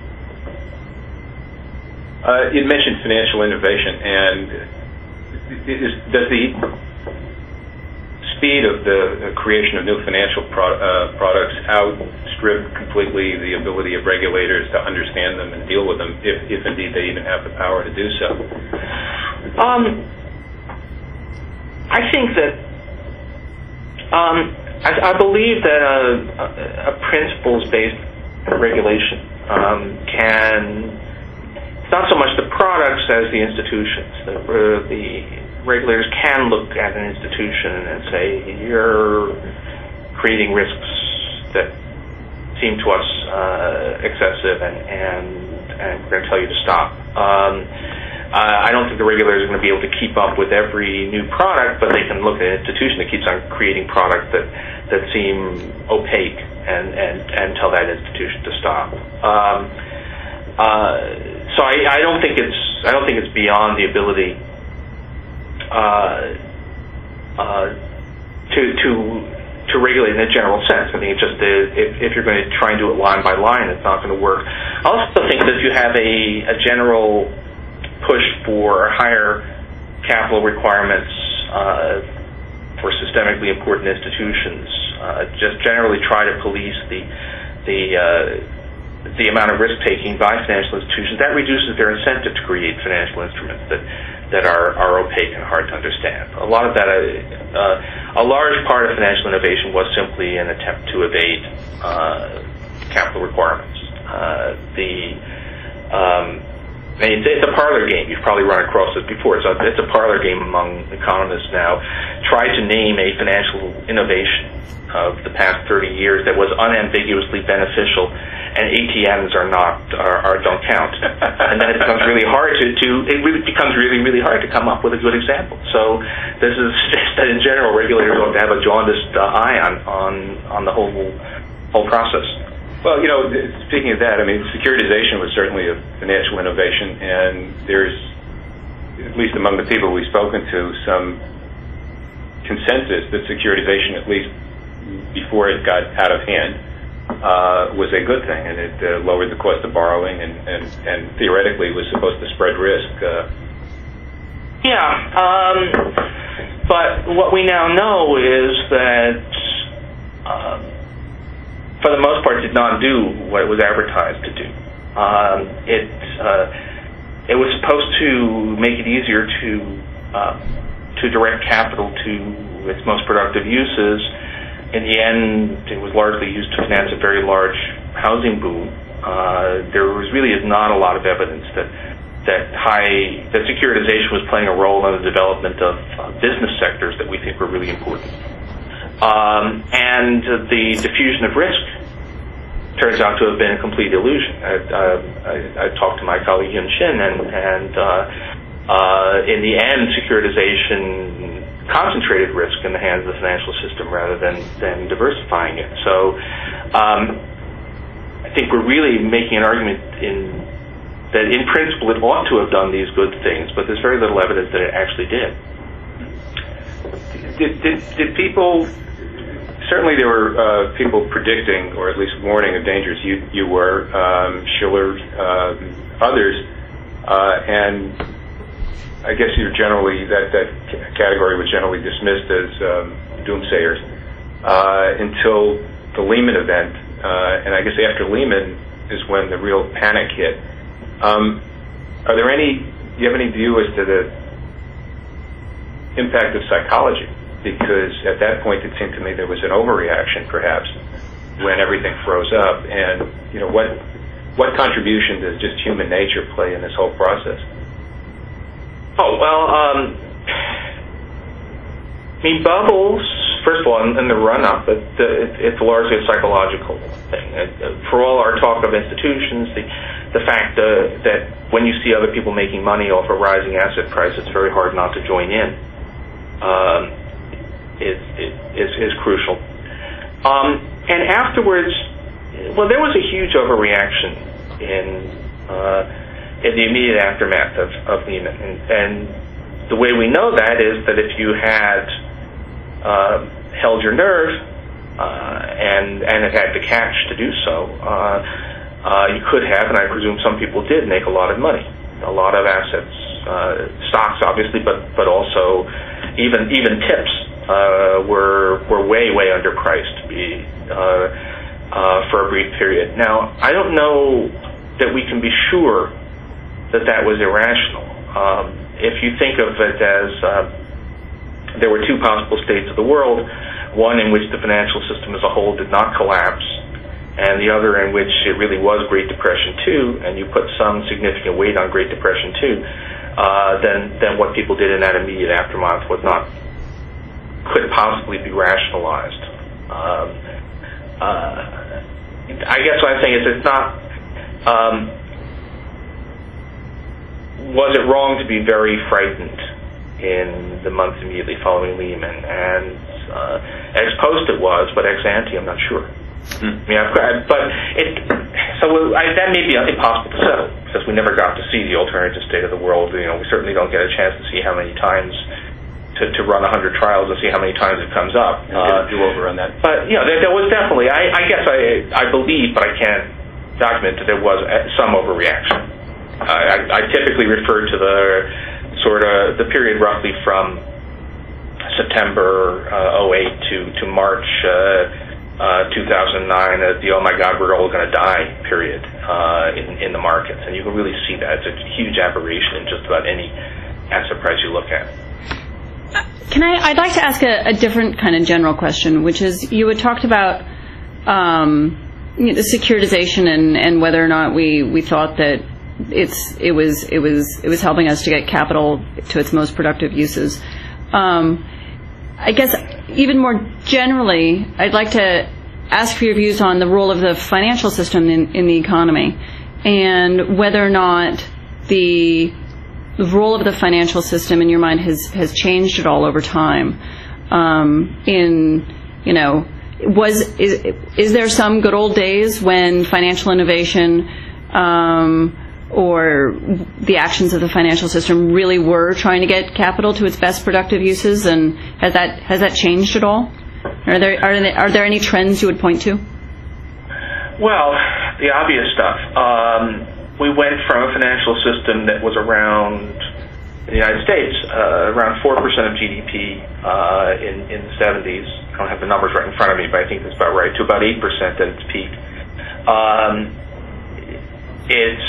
Uh, you mentioned financial innovation, and is, does the speed of the creation of new financial pro- uh, products outstrip completely the ability of regulators to understand them and deal with them, if, if indeed they even have the power to do so? Um, I think that um, I, I believe that a, a, a principles-based regulation um, can. Not so much the products as the institutions. The, uh, the regulators can look at an institution and say, you're creating risks that seem to us uh, excessive, and, and, and we're going to tell you to stop. Um, uh, I don't think the regulators are going to be able to keep up with every new product, but they can look at an institution that keeps on creating products that, that seem opaque and, and, and tell that institution to stop. Um, uh, So I, I don't think it's I don't think it's beyond the ability uh, uh, to to to regulate in a general sense. I think it's just a, if, if you're going to try and do it line by line, it's not going to work. I also think that if you have a, a general push for higher capital requirements uh, for systemically important institutions, uh, just generally try to police the the uh, the amount of risk-taking by financial institutions, that reduces their incentive to create financial instruments that, that are, are opaque and hard to understand. A lot of that, uh, uh, a large part of financial innovation was simply an attempt to evade uh, capital requirements. Uh, the um, I mean, it's a parlor game. You've probably run across it before. It's a, it's a parlor game among economists now. Try to name a financial innovation of the past thirty years that was unambiguously beneficial, and A T Ms are not are, are don't count, and then it becomes really hard to, to it really becomes really really hard to come up with a good example. So this is that in general regulators ought to have a jaundiced uh, eye on, on on the whole whole process. Well, you know, speaking of that, I mean, securitization was certainly a financial innovation, and there's, at least among the people we've spoken to, some consensus that securitization, at least before it got out of hand, uh, was a good thing, and it uh, lowered the cost of borrowing, and, and, and theoretically was supposed to spread risk. Uh, yeah, um, but what we now know is that uh, for the most part, did not do what it was advertised to do. Um, it uh, it was supposed to make it easier to uh, to direct capital to its most productive uses. In the end, it was largely used to finance a very large housing boom. Uh, there was really is not a lot of evidence that that high that securitization was playing a role in the development of uh, business sectors that we think were really important. Um, and uh, the diffusion of risk turns out to have been a complete illusion. I, uh, I, I talked to my colleague Yun Shin, and, and uh, uh, in the end, securitization concentrated risk in the hands of the financial system rather than, than diversifying it. So um, I think we're really making an argument in that in principle it ought to have done these good things, but there's very little evidence that it actually did. Did, did, did people... Certainly there were uh, people predicting, or at least warning of dangers. You, you were, um, Shiller, uh, others, uh, and I guess you're generally, that, that category was generally dismissed as um, doomsayers uh, until the Lehman event. Uh, and I guess after Lehman is when the real panic hit. Um, are there any, do you have any view as to the impact of psychology? Because at that point it seemed to me there was an overreaction, perhaps, when everything froze up. And, you know, what what contribution does just human nature play in this whole process? Oh, well, um, I mean, bubbles, first of all, in, in the run-up, it, it, it's largely a psychological thing. It, for all our talk of institutions, the, the fact uh, that when you see other people making money off a rising asset price, it's very hard not to join in, um, is, is, is crucial. Um, and afterwards, well, there was a huge overreaction in, uh, in the immediate aftermath of, of Lehman. And, and the way we know that is that if you had Uh, held your nerve uh, and and have had the cash to do so, uh, uh, you could have, and I presume some people did, make a lot of money, a lot of assets, uh, stocks obviously, but but also even even tips uh, were were way way underpriced to be uh, uh, for a brief period. Now I don't know that we can be sure that that was irrational. Um, if you think of it as uh, there were two possible states of the world, one in which the financial system as a whole did not collapse, and the other in which it really was Great Depression two, and you put some significant weight on Great Depression two, uh, then, then what people did in that immediate aftermath was not, could possibly be rationalized. Um, uh, I guess what I'm saying is it's not, um, was it wrong to be very frightened in the months immediately following Lehman? And uh, ex post it was, but ex ante I'm not sure. Mm. I mean, I've, but it, so I, that may be impossible to settle because we never got to see the alternative state of the world. You know, we certainly don't get a chance to see how many times to, to run a hundred trials and see how many times it comes up. And get a do-over on that. But you know, there, there was definitely. I, I guess I I believe, but I can't document that there was some overreaction. Uh, I, I typically refer to the sort of the period roughly from September uh, oh eight to, to March uh, uh, two thousand nine as the oh my God, we're all going to die period uh, in, in the markets. And you can really see that. It's a huge aberration in just about any asset price you look at. Can I, I'd like to ask a, a different kind of general question, which is you had talked about um, you know, the securitization and, and whether or not we, we thought that It's it was it was it was helping us to get capital to its most productive uses. Um, I guess even more generally, I'd like to ask for your views on the role of the financial system in, in the economy, and whether or not the role of the financial system in your mind has has changed at all over time. Um, in you know, was is is there some good old days when financial innovation Um, or the actions of the financial system really were trying to get capital to its best productive uses, and has that has that changed at all? Are there are there, are there any trends you would point to? Well, the obvious stuff. Um, we went from a financial system that was around in the United States uh, around four percent of G D P uh, in in the seventies. I don't have the numbers right in front of me, but I think that's about right. To about eight percent at its peak. Um, it's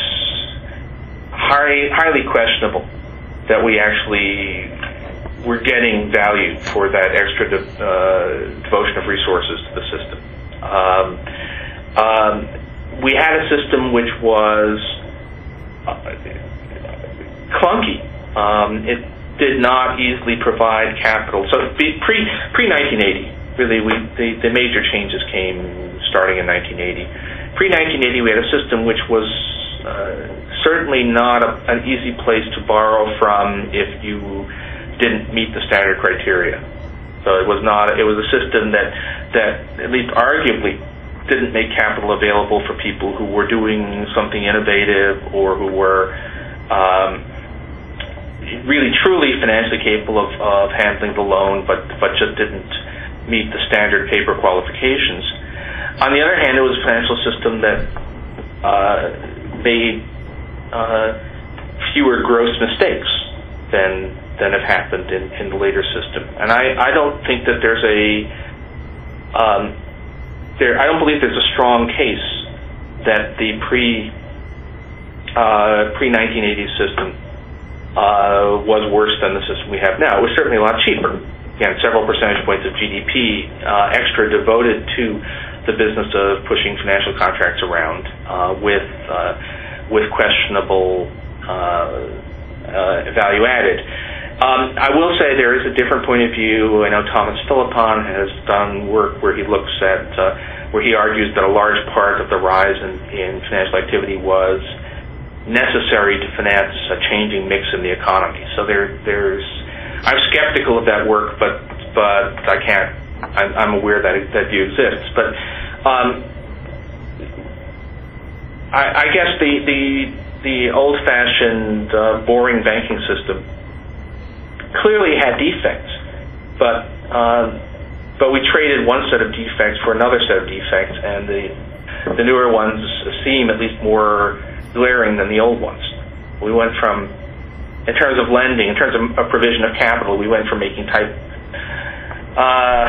Highly, highly questionable that we actually were getting value for that extra de, uh, devotion of resources to the system. Um, um, we had a system which was uh, clunky. Um, it did not easily provide capital. So pre pre nineteen eighty, really, we the, the major changes came starting in nineteen eighty. Pre nineteen eighty, we had a system which was Uh, certainly not a, an easy place to borrow from if you didn't meet the standard criteria. So it was not. It was a system that that at least arguably didn't make capital available for people who were doing something innovative or who were um, really truly financially capable of, of handling the loan, but but just didn't meet the standard paper qualifications. On the other hand, it was a financial system that Uh, made uh, fewer gross mistakes than than have happened in, in the later system, and I, I don't think that there's a um, there I don't believe there's a strong case that the pre uh, pre nineteen eighty system uh, was worse than the system we have now. It was certainly a lot cheaper. Again, several percentage points of G D P uh, extra devoted to the business of pushing financial contracts around uh, with uh, with questionable uh, uh, value added. Um, I will say there is a different point of view. I know Thomas Philippon has done work where he looks at, uh, where he argues that a large part of the rise in, in financial activity was necessary to finance a changing mix in the economy. So there, there's, I'm skeptical of that work, but but I can't. I'm, I'm aware that that view exists. But um, I, I guess the the the old-fashioned, uh, boring banking system clearly had defects, but um, but we traded one set of defects for another set of defects, and the the newer ones seem at least more glaring than the old ones. We went from, in terms of lending, in terms of a provision of capital, we went from making type. Uh,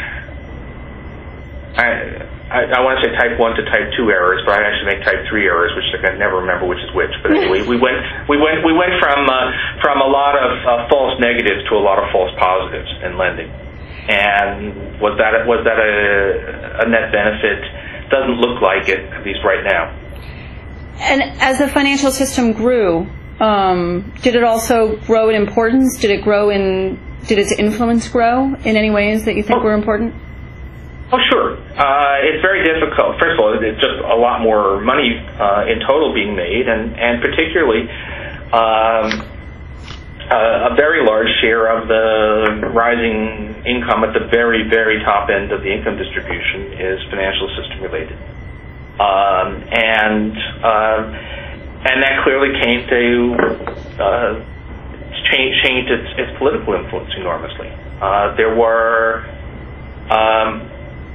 I, I, I want to say type one to type two errors, but I actually make type three errors, which I can never remember which is which. But anyway, we went we went we went from uh, from a lot of uh, false negatives to a lot of false positives in lending. And was that was that a, a net benefit? Doesn't look like it, at least right now. And as the financial system grew, um, did it also grow in importance? Did it grow in? Did its influence grow in any ways that you think oh. were important? Oh, sure. Uh, it's very difficult. First of all, it's just a lot more money uh, in total being made, and, and particularly um, uh, a very large share of the rising income at the very, very top end of the income distribution is financial system related. Um, and uh, and that clearly came to uh, change, change its, its political influence enormously. Uh, there were... Um,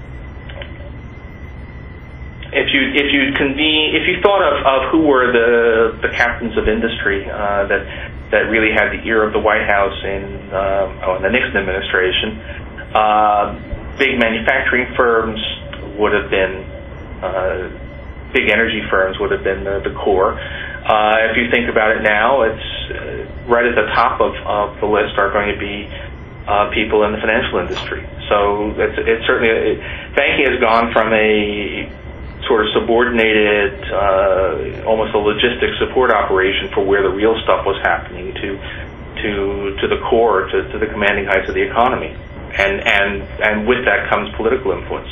If you if you convene if you thought of, of who were the the captains of industry uh, that that really had the ear of the White House in um, oh, in the Nixon administration, uh, big manufacturing firms would have been uh, big energy firms would have been the, the core. Uh, if you think about it now, it's uh, right at the top of, of the list are going to be uh, people in the financial industry. So it's it's certainly it, banking has gone from a sort of subordinated, uh, almost a logistics support operation for where the real stuff was happening to to to the core, to, to the commanding heights of the economy, and and and with that comes political influence.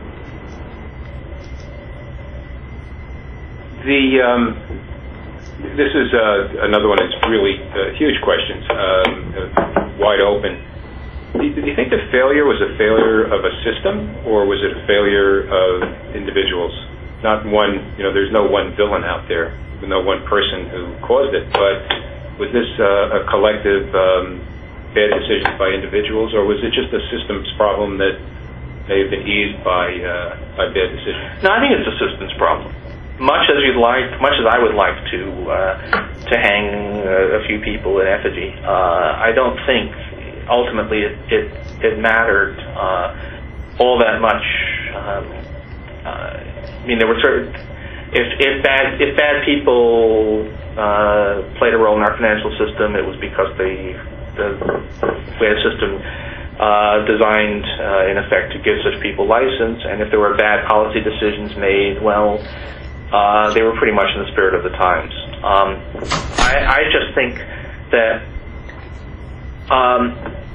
The um, this is uh, another one that's really uh, huge questions, um, uh, wide open. Do you think the failure was a failure of a system, or was it a failure of individuals? Not one, you know, there's no one villain out there, no one person who caused it, but was this uh, a collective um, bad decisions by individuals, or was it just a systems problem that may have been eased by uh, by bad decisions? No, I think it's a systems problem. Much as you'd like, much as I would like to uh, to hang a, a few people in effigy, uh, I don't think ultimately it it, it mattered uh, all that much. Um, uh, I mean, there were certain if if bad if bad people uh, played a role in our financial system, it was because the the we had a system uh, designed uh, in effect to give such people license, and if there were bad policy decisions made, well, uh, they were pretty much in the spirit of the times. Um, I, I just think that. Um,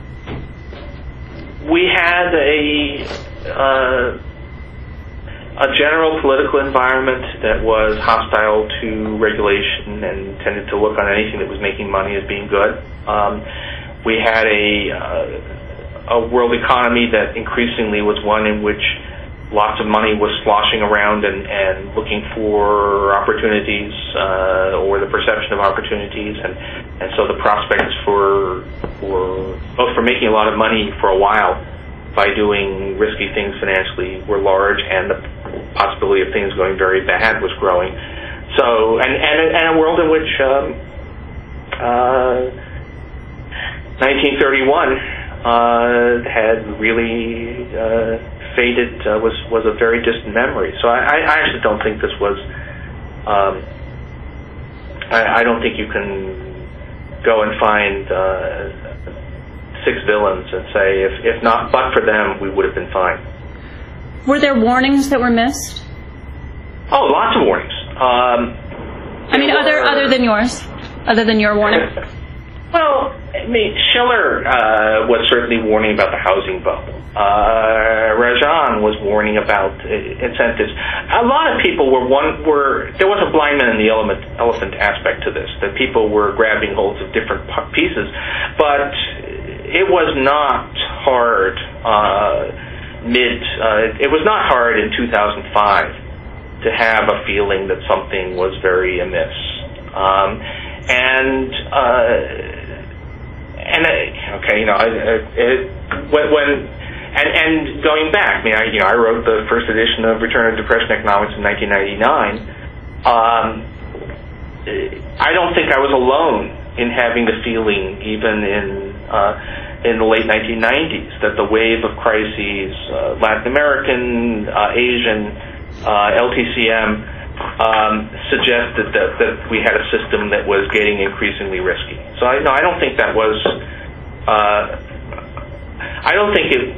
we had a uh, a general political environment that was hostile to regulation and tended to look on anything that was making money as being good. Um, we had a uh, a world economy that increasingly was one in which lots of money was sloshing around and, and looking for opportunities uh, or the perception of opportunities, and, and so the prospects for for both for making a lot of money for a while by doing risky things financially were large, and the possibility of things going very bad was growing. So, and and, and a world in which um, uh, nineteen thirty-one uh, had really uh, faded, uh, was was a very distant memory. So I, I actually don't think this was. Um, I, I don't think you can go and find uh, six villains and say, if if not but for them, we would have been fine. Were there warnings that were missed? Oh, lots of warnings. Um, I mean, were, other other than yours, other than your warning. Well, I mean, Schiller uh, was certainly warning about the housing bubble. Uh, Rajan was warning about uh, incentives. A lot of people were one were there was a blind man in the element, elephant aspect to this. That people were grabbing holds of different pieces, but it was not hard. Uh, mid, uh, it was not hard in two thousand five to have a feeling that something was very amiss, um, and. Uh, And uh, okay, you know, I, it, when, when and and going back, I mean, I you know, I wrote the first edition of Return of Depression Economics in nineteen ninety-nine. Um, I don't think I was alone in having the feeling, even in uh, in the late nineteen nineties, that the wave of crises, uh, Latin American, uh, Asian, uh, L T C M. Um, suggested that, that we had a system that was getting increasingly risky. So I, no, I don't think that was. Uh, I don't think it.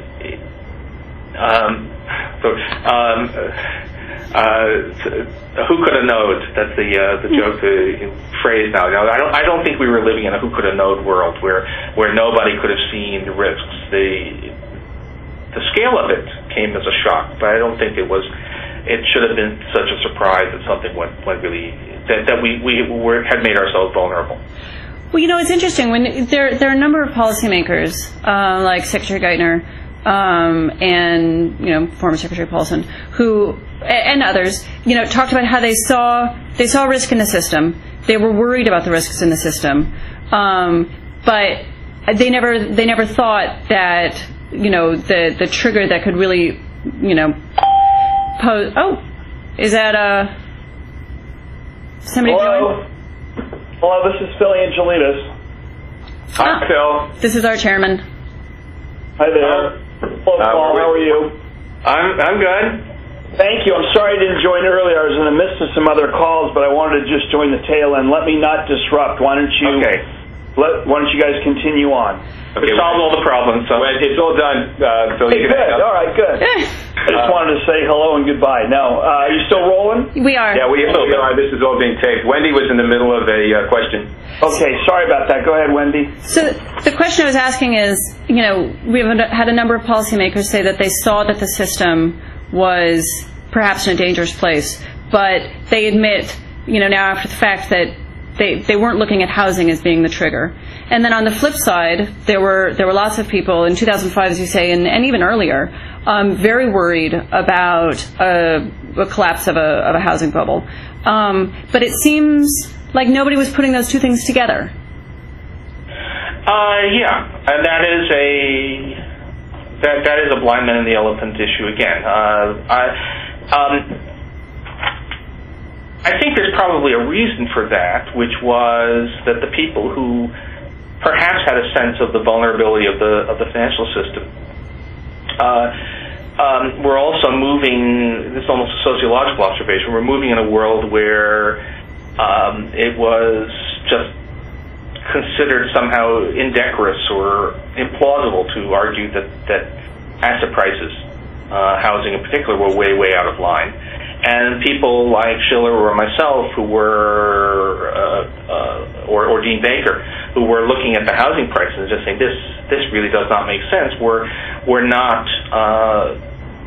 Um, um, uh, who could have known? That's the uh, the joke uh, phrase now. You know, I don't. I don't think we were living in a who could have known world where where nobody could have seen the risks. The the scale of it came as a shock, but I don't think it was. It should have been such a surprise that something went, went really that, that we we were, had made ourselves vulnerable. Well, you know, it's interesting when there there are a number of policymakers uh, like Secretary Geithner um, and you know former Secretary Paulson who and others you know talked about how they saw they saw risk in the system. They were worried about the risks in the system, um, but they never they never thought that you know the the trigger that could really you know. Pose, oh, is that uh, somebody Hello. joined? Hello, this is Philly Angelides. Hi, ah, Phil. This is our chairman. Hi there. Hello, uh, Paul. How are you? I'm I'm good. Thank you. I'm sorry I didn't join earlier. I was in the midst of some other calls, but I wanted to just join the tail end. Let me not disrupt. Why don't you? Okay. Let, why don't you guys continue on? Okay, we solved all the problems, so it's all done. Uh, Phil, Hey, you can hang good. up. All right, good. I just wanted to say hello and goodbye. No, uh, are you still rolling? We are. Yeah, we, we are. This is all being taped. Wendy was in the middle of a uh, question. Okay, sorry about that. Go ahead, Wendy. So the question I was asking is, you know, we've had a number of policymakers say that they saw that the system was perhaps in a dangerous place, but they admit, you know, now after the fact that they they weren't looking at housing as being the trigger. And then on the flip side, there were there were lots of people in two thousand five, as you say, and, and even earlier, um, very worried about a, a collapse of a, of a housing bubble. Um, but it seems like nobody was putting those two things together. Uh, yeah, and that is a that that is a blind man and the elephant issue again. Uh, I um, I think there's probably a reason for that, which was that the people who perhaps had a sense of the vulnerability of the of the financial system uh, um, we're also moving. This is almost a sociological observation. We're moving in a world where um, it was just considered somehow indecorous or implausible to argue that that asset prices, uh, housing in particular, were way way out of line. And people like Schiller or myself, who were, uh, uh, or, or Dean Baker, who were looking at the housing prices and just saying, this this really does not make sense, were, were not uh,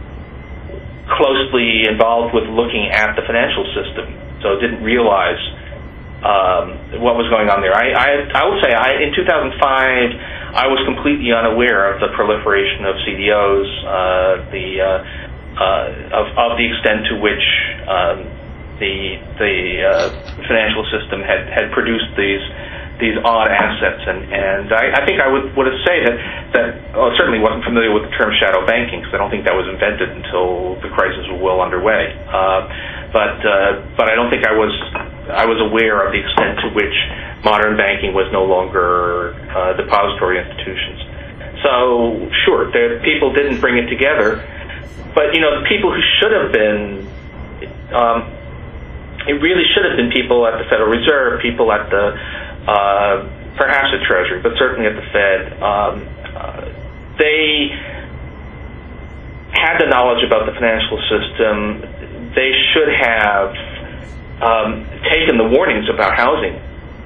closely involved with looking at the financial system, so didn't realize um, what was going on there. I, I, I would say I, in two thousand five, I was completely unaware of the proliferation of C D Os, uh, the uh, Uh, of, of the extent to which um, the the uh, financial system had, had produced these these odd assets, and and I, I think I would would have say that that well, certainly wasn't familiar with the term shadow banking, because I don't think that was invented until the crisis was well underway. Uh, but uh, but I don't think I was I was aware of the extent to which modern banking was no longer uh, depository institutions. So sure, the people didn't bring it together. But, you know, the people who should have been, um, it really should have been people at the Federal Reserve, people at the, uh, perhaps at Treasury, but certainly at the Fed. Um, uh, they had the knowledge about the financial system. They should have um, taken the warnings about housing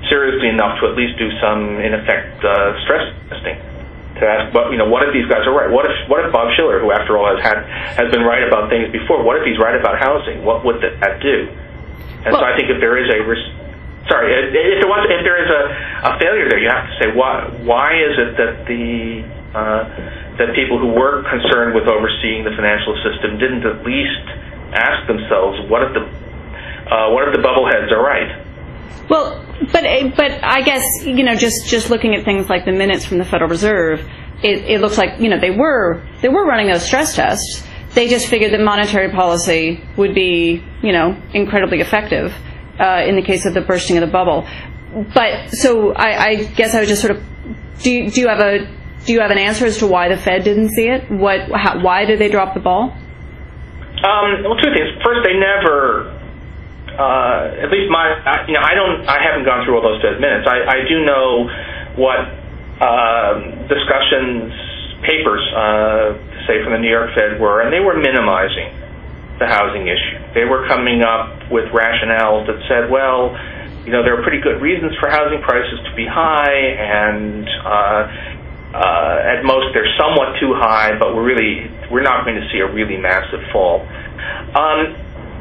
seriously enough to at least do some, in effect, uh, stress testing to ask, what you know, what if these guys are right? What if what if Bob Shiller, who after all has had has been right about things before, what if he's right about housing? What would that, that do? And well, so I think if there is a res- sorry, if there was if there is a, a failure there, you have to say why why is it that the uh, that people who were concerned with overseeing the financial system didn't at least ask themselves, what if the uh, what if the bubbleheads are right? Well, but but I guess, you know, just, just looking at things like the minutes from the Federal Reserve, it, it looks like, you know, they were they were running those stress tests. They just figured that monetary policy would be, you know, incredibly effective uh, in the case of the bursting of the bubble. But so I, I guess I would just sort of do you, do you have a do you have an answer as to why the Fed didn't see it? What how, why did they drop the ball? Um, well, two things. First, they never. Uh, at least my, I, you know, I don't, I haven't gone through all those Fed minutes. I, I do know what uh, discussions, papers, uh, say from the New York Fed were, and they were minimizing the housing issue. They were coming up with rationales that said, well, you know, there are pretty good reasons for housing prices to be high, and uh, uh, at most they're somewhat too high, but we're really, we're not going to see a really massive fall. Um,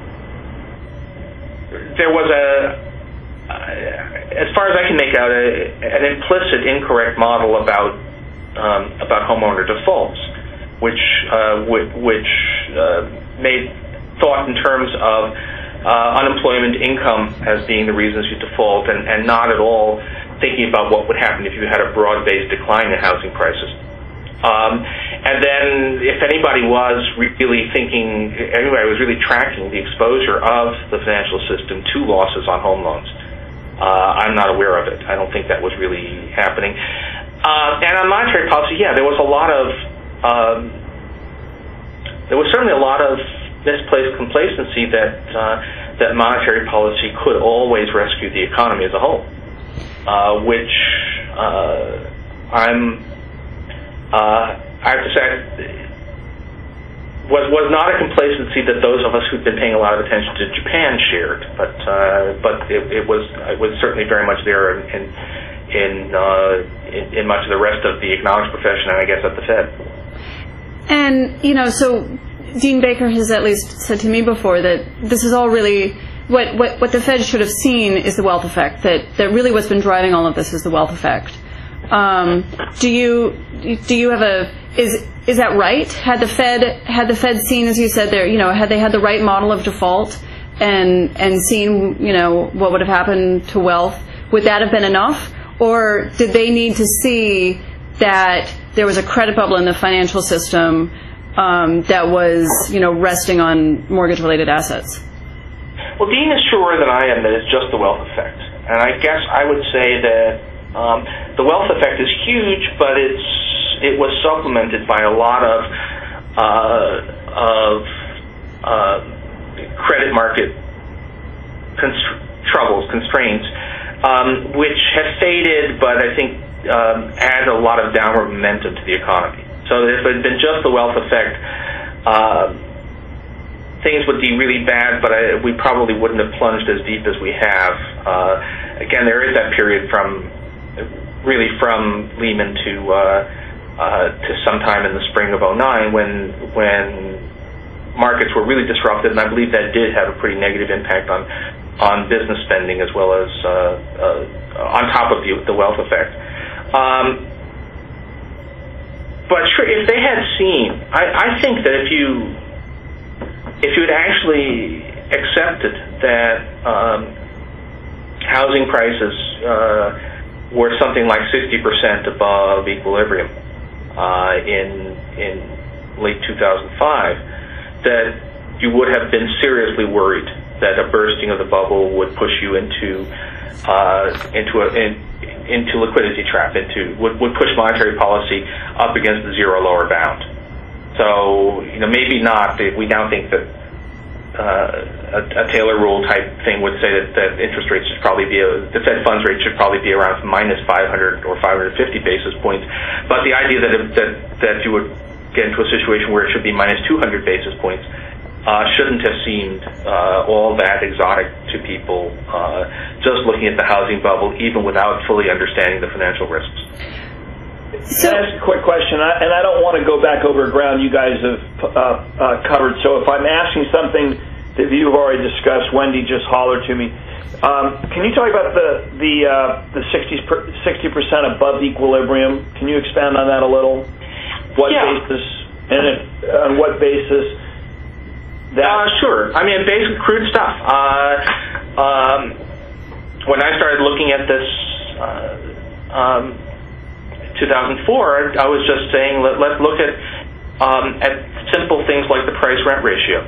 There was a, uh, as far as I can make out, a, an implicit incorrect model about um, about homeowner defaults, which uh, w- which uh, made thought in terms of uh, unemployment, income as being the reasons you default, and, and not at all thinking about what would happen if you had a broad-based decline in housing prices. Um, and then if anybody was really thinking, anybody was really tracking the exposure of the financial system to losses on home loans, uh, I'm not aware of it. I don't think that was really happening. Uh, and on monetary policy, yeah, there was a lot of, um, there was certainly a lot of misplaced complacency that uh, that monetary policy could always rescue the economy as a whole, uh, which uh, I'm. Uh, I have to say, was was not a complacency that those of us who'd been paying a lot of attention to Japan shared, but uh, but it, it was it was certainly very much there in in, uh, in in much of the rest of the economics profession, and I guess at the Fed. And you know, so Dean Baker has at least said to me before that this is all really. What, what what the Fed should have seen is the wealth effect. That that really what's been driving all of this is the wealth effect. Um, do you do you have a is is that right? Had the Fed had the Fed seen, as you said there, you know, had they had the right model of default and and seen, you know, what would have happened to wealth, would that have been enough, or did they need to see that there was a credit bubble in the financial system um, that was, you know, resting on mortgage-related assets? Well, Dean is surer than I am that it's just the wealth effect, and I guess I would say that. Um, the wealth effect is huge, but it's it was supplemented by a lot of uh, of uh, credit market const- troubles, constraints, um, which have faded, but I think um, add a lot of downward momentum to the economy. So if it had been just the wealth effect, uh, things would be really bad, but I, we probably wouldn't have plunged as deep as we have. Uh, again, there is that period from really from Lehman to uh, uh, to sometime in the spring of oh nine when when markets were really disrupted, and I believe that did have a pretty negative impact on on business spending as well as uh, uh, on top of the, the wealth effect. Um, but sure, if they had seen, I, I think that if you if you had actually accepted that um, housing prices uh, were something like sixty percent above equilibrium uh, in in late two thousand five, that you would have been seriously worried that a bursting of the bubble would push you into uh, into a in, into liquidity trap, into would, would push monetary policy up against the zero lower bound. So you know maybe not. We now think that Uh, a, a Taylor rule type thing would say that, that interest rates should probably be, a, the Fed funds rate should probably be around minus five hundred or five hundred fifty basis points. But the idea that, it, that that you would get into a situation where it should be minus two hundred basis points uh, shouldn't have seemed uh, all that exotic to people uh, just looking at the housing bubble, even without fully understanding the financial risks. So, Can I ask a quick question? I, and I don't want to go back over ground you guys have uh, uh, covered, so if I'm asking something that you've already discussed, Wendy, just holler to me. Um, can you talk about the the uh, the sixty percent above equilibrium? Can you expand on that a little? What yeah. basis and it, on what basis? That uh, sure. I mean, basic crude stuff. Uh, um, when I started looking at this uh, um, two thousand four, I was just saying let, let's look at um, at simple things like the price-rent ratio,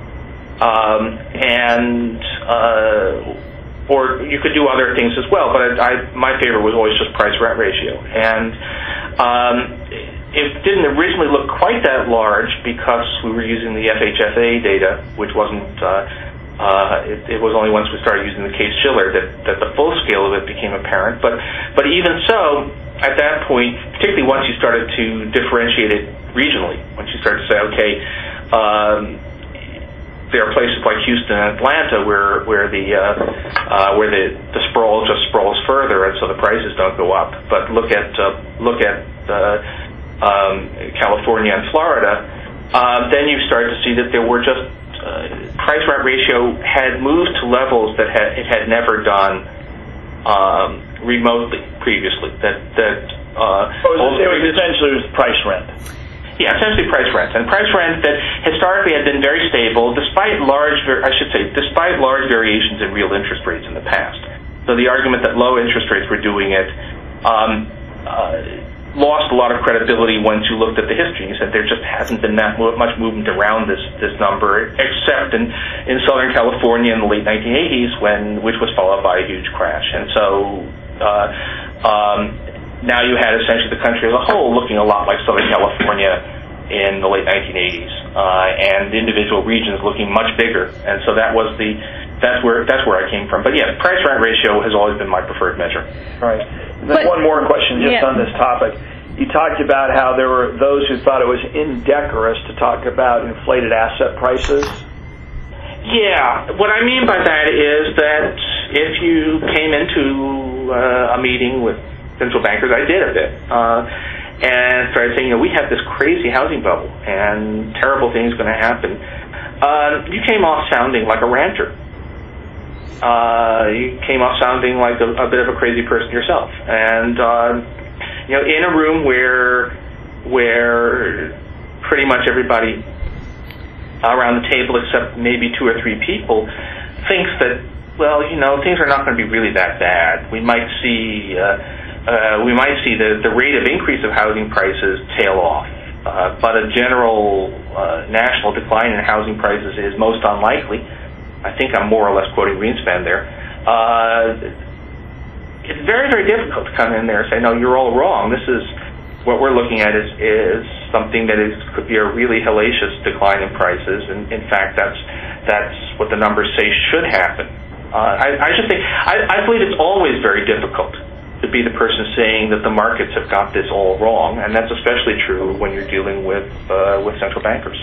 um, and uh, or you could do other things as well, but I, I, my favorite was always just price-rent ratio. And um, it didn't originally look quite that large because we were using the F H F A data, which wasn't, uh, uh, it, it was only once we started using the Case-Shiller that, that the full scale of it became apparent. But, but even so, at that point, particularly once you started to differentiate it regionally, once you started to say, okay, um, there are places like Houston and Atlanta where where the uh, uh, where the, the sprawl just sprawls further, and so the prices don't go up. But look at uh, look at uh, um, California and Florida, uh, then you start to see that there were just uh, price rent ratio had moved to levels that had, it had never done um, remotely previously. That that uh, oh, it was essentially it was price rent. Yeah, essentially price rent. And price rent that historically had been very stable despite large, I should say, despite large variations in real interest rates in the past. So the argument that low interest rates were doing it um, uh, lost a lot of credibility once you looked at the history. You said there just hasn't been that much movement around this this number, except in, in Southern California in the late nineteen eighties, when which was followed by a huge crash. And so uh, um, now you had essentially the country as a whole looking a lot like Southern California in the late nineteen eighties, uh, and individual regions looking much bigger. And so that was the that's where that's where I came from. But yeah, price rent ratio has always been my preferred measure. Right. Then one more question just yeah. on this topic. You talked about how there were those who thought it was indecorous to talk about inflated asset prices. Yeah, what I mean by that is that if you came into uh, a meeting with central bankers, I did a bit, uh, and started saying, you know, we have this crazy housing bubble, and terrible things going to happen. Uh, you came off sounding like a ranter. Uh, you came off sounding like a, a bit of a crazy person yourself, and uh, you know, in a room where where pretty much everybody around the table, except maybe two or three people, thinks that, well, you know, things are not going to be really that bad. We might see. Uh, Uh, we might see the, the rate of increase of housing prices tail off, uh, but a general uh, national decline in housing prices is most unlikely. I think I'm more or less quoting Greenspan there. Uh, it's very, very difficult to come in there and say, no, you're all wrong. This is what we're looking at is, is something that is, could be a really hellacious decline in prices, and in fact, that's that's what the numbers say should happen. Uh, I, I should think I, I believe it's always very difficult to be the person saying that the markets have got this all wrong, and that's especially true when you're dealing with uh, with central bankers.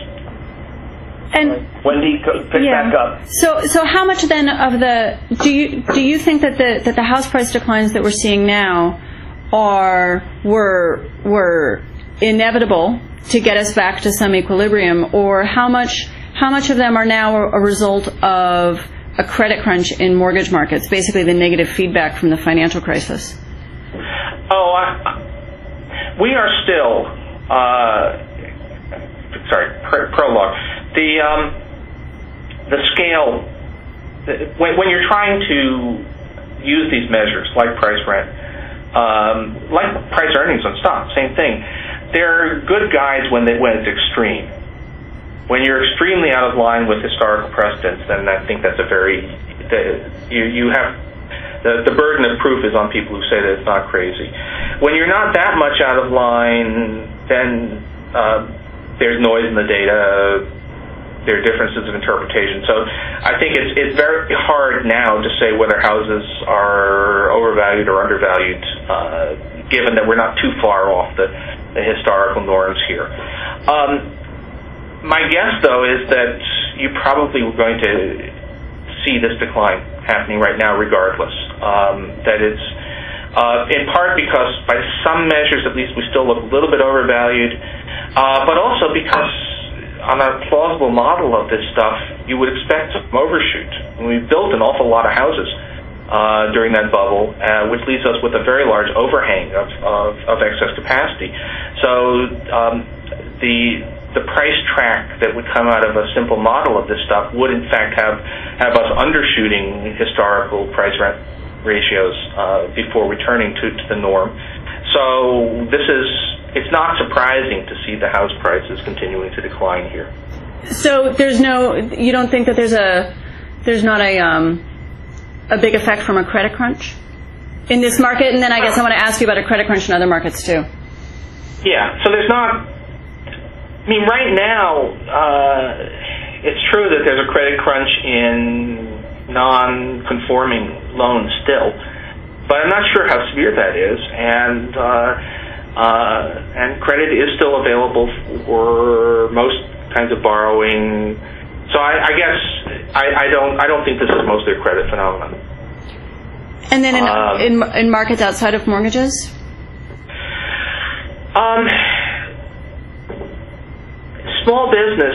And Wendy, pick yeah. back up. So, so how much then of the do you do you think that the that the house price declines that we're seeing now are were were inevitable to get us back to some equilibrium, or how much how much of them are now a result of a credit crunch in mortgage markets, basically the negative feedback from the financial crisis? Oh, I, we are still, uh, sorry, pr- prologue. The um, the scale, the, when, when you're trying to use these measures, like price rent, um, like price earnings on stock, same thing, they're good guides when, they, when it's extreme. When you're extremely out of line with historical precedents, then I think that's a very, the, you, you have, the, the burden of proof is on people who say that it's not crazy. When you're not that much out of line, then uh, there's noise in the data, there are differences of interpretation. So I think it's it's very hard now to say whether houses are overvalued or undervalued, uh, given that we're not too far off the, the historical norms here. Um, My guess, though, is that you're probably going to see this decline happening right now regardless. Um, that it's uh, in part because by some measures at least we still look a little bit overvalued, uh, but also because on a plausible model of this stuff you would expect some overshoot. And we built an awful lot of houses Uh, during that bubble, uh, which leaves us with a very large overhang of, of, of excess capacity. So um, the the price track that would come out of a simple model of this stuff would in fact have, have us undershooting historical price rent ratios uh, before returning to, to the norm. So this is, it's not surprising to see the house prices continuing to decline here. So there's no, you don't think that there's a, there's not a, um, a big effect from a credit crunch in this market? And then I guess I want to ask you about a credit crunch in other markets too. Yeah, so there's not, I mean, right now, uh, it's true that there's a credit crunch in non-conforming loans still, but I'm not sure how severe that is, and uh, uh, and credit is still available for most kinds of borrowing. So I, I guess I, I don't I don't think this is mostly a credit phenomenon. And then in um, in, in markets outside of mortgages? Um, small business,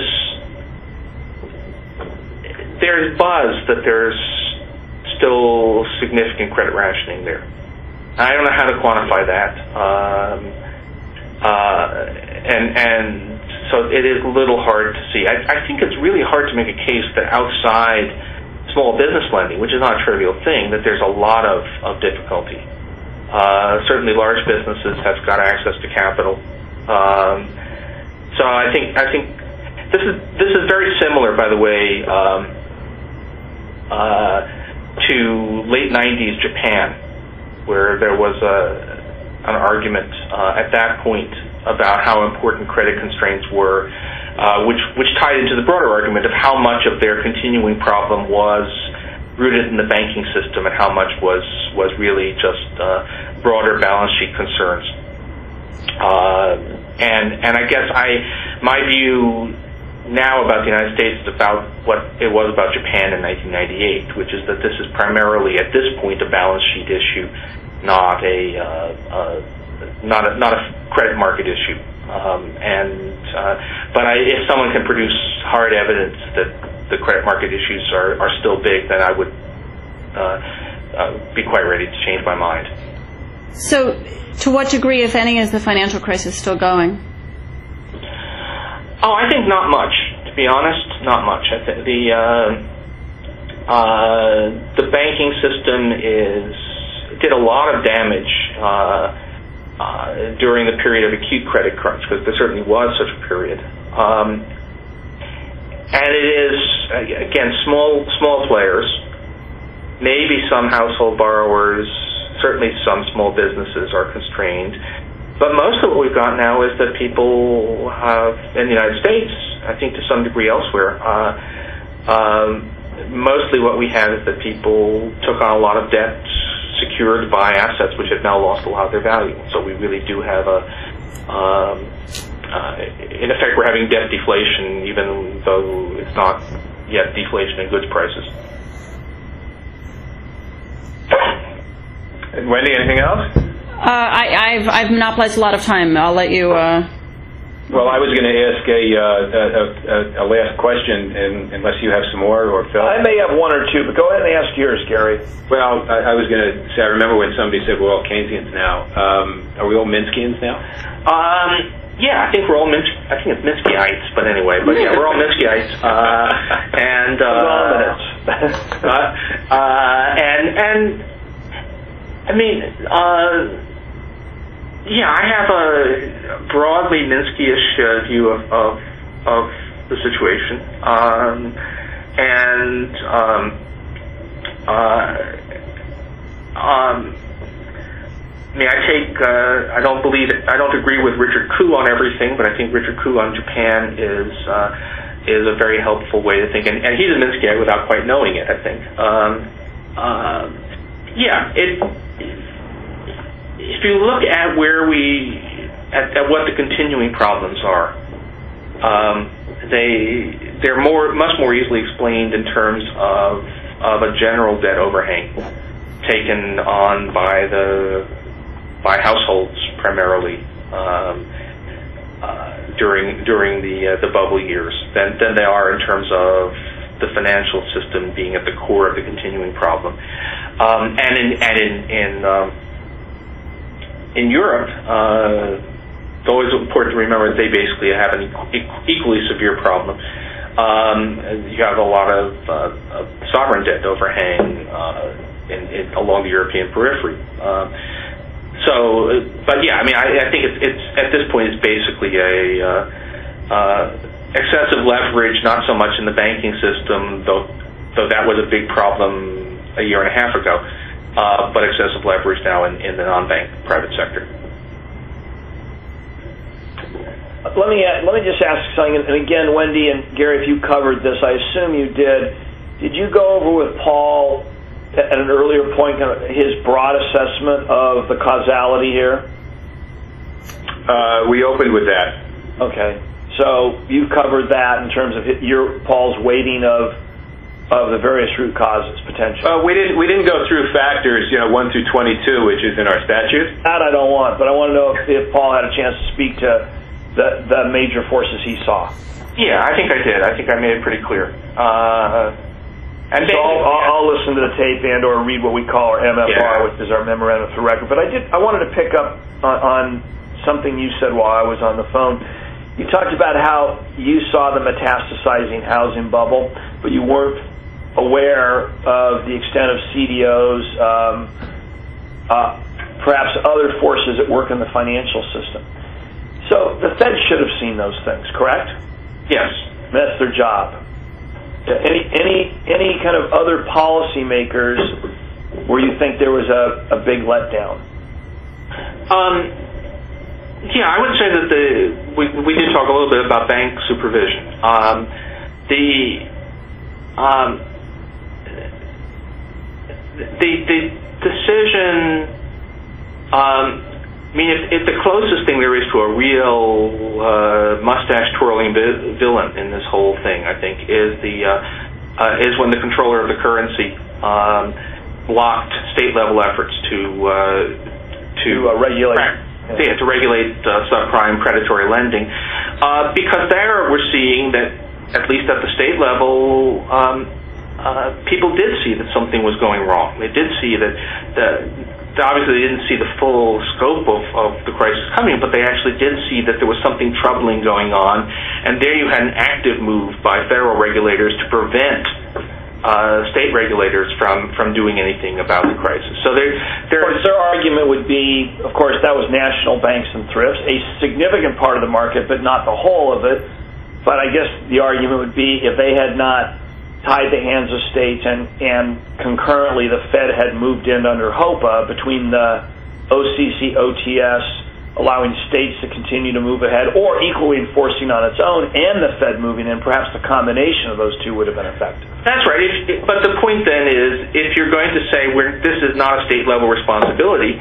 there's buzz that there's still significant credit rationing there. I don't know how to quantify that, um, uh, and and. So it is a little hard to see. I, I think it's really hard to make a case that outside small business lending, which is not a trivial thing, that there's a lot of, of difficulty. Uh, certainly large businesses have got access to capital. Um, so I think I think this is this is very similar, by the way, um, uh, to late nineties Japan, where there was a, an argument uh, at that point about how important credit constraints were, uh, which which tied into the broader argument of how much of their continuing problem was rooted in the banking system and how much was was really just uh, broader balance sheet concerns. Uh, and and I guess I my view now about the United States is about what it was about Japan in nineteen ninety-eight, which is that this is primarily at this point a balance sheet issue, not a uh, uh, not a not a credit market issue. Um, and uh, but I, if someone can produce hard evidence that the credit market issues are, are still big, then I would uh, uh, be quite ready to change my mind. So, to what degree, if any, is the financial crisis still going? Oh, I think not much. To be honest, not much. I think the uh, uh, the banking system is did a lot of damage uh, uh, during the period of acute credit crunch, because there certainly was such a period. Um, and it is again small small players, maybe some household borrowers, certainly some small businesses are constrained. But most of what we've got now is that people have, in the United States, I think to some degree elsewhere, uh, um, mostly what we have is that people took on a lot of debt secured by assets which have now lost a lot of their value. So we really do have a, um, uh, in effect, we're having debt deflation, even though it's not yet deflation in goods prices. Wendy, anything else? Uh, I, I've, I've monopolized a lot of time. I'll let you... Uh... Well, I was going to ask a, uh, a, a, a last question, and unless you have some more, or Phil. I may have one or two, but go ahead and ask yours, Gary. Well, I, I was going to say, I remember when somebody said we're all Keynesians now. Um, are we all Minskians now? Um, yeah, I think we're all Mins- I think it's Minskyites, but anyway, but yeah, we're all Minskyites. Uh, and, uh, uh, uh, and, and, I mean, uh, yeah, I have a broadly Minsky-ish uh, view of, of of the situation, um, and um, uh, um, I mean, I take uh, I don't believe it, I don't agree with Richard Koo on everything, but I think Richard Koo on Japan is uh, is a very helpful way to think, and, and he's a Minskyite without quite knowing it, I think. Um, uh, yeah, it. If you look at where we, at, at what the continuing problems are, um, they they're more much more easily explained in terms of of a general debt overhang taken on by the by households primarily um, uh, during during the uh, the bubble years than than they are in terms of the financial system being at the core of the continuing problem. Um, and in and in in, um, in Europe, uh, it's always important to remember that they basically have an equally severe problem. Um, you have a lot of, uh, of sovereign debt overhang uh, in, in, along the European periphery. Um, so, but yeah, I mean, I, I think it's, it's at this point it's basically a uh, uh, excessive leverage, not so much in the banking system, though though that was a big problem a year and a half ago, uh, but excessive leverage now in, in the non-bank private sector. Let me uh, let me just ask something, and again, Wendy and Gary, if you covered this, I assume you did. Did you go over with Paul at an earlier point kind of his broad assessment of the causality here? Uh, we opened with that. Okay. So you covered that in terms of your Paul's weighting of of the various root causes potentially. Uh, we didn't we didn't go through factors, you know, one through twenty-two, which is in our statute. That I don't want, but I want to know if, if Paul had a chance to speak to the the major forces he saw. Yeah, I think I did. I think I made it pretty clear. Uh, and so I'll, I'll, I'll listen to the tape and or read what we call our M F R, yeah. which is our memorandum for record. But I did I wanted to pick up on, on something you said while I was on the phone. You talked about how you saw the metastasizing housing bubble, but you weren't aware of the extent of C D Os, um, uh, perhaps other forces at work in the financial system. So the Fed should have seen those things, correct? Yes. That's their job. Any any any kind of other policymakers where you think there was a, a big letdown? Um. Yeah, I would say that the we we did talk a little bit about bank supervision. Um, the um, the the decision. Um, I mean, if, if the closest thing there is to a real uh, mustache twirling vi- villain in this whole thing, I think, is the uh, uh, is when the controller of the currency um, blocked state level efforts to uh, to, to uh, regulate. Pra- Yeah, to regulate uh, subprime predatory lending, uh, because there we're seeing that, at least at the state level, um, uh, people did see that something was going wrong. They did see that, the, obviously they didn't see the full scope of, of the crisis coming, but they actually did see that there was something troubling going on, and there you had an active move by federal regulators to prevent Uh, state regulators from, from doing anything about the crisis. So there, there. Of course, their argument would be, of course, that was national banks and thrifts, a significant part of the market, but not the whole of it. But I guess the argument would be if they had not tied the hands of states and, and concurrently the Fed had moved in under HOPA between the O C C, O T S, allowing states to continue to move ahead, or equally enforcing on its own, and the Fed moving in, perhaps the combination of those two would have been effective. That's right. If, but the point then is, if you're going to say we're, this is not a state-level responsibility,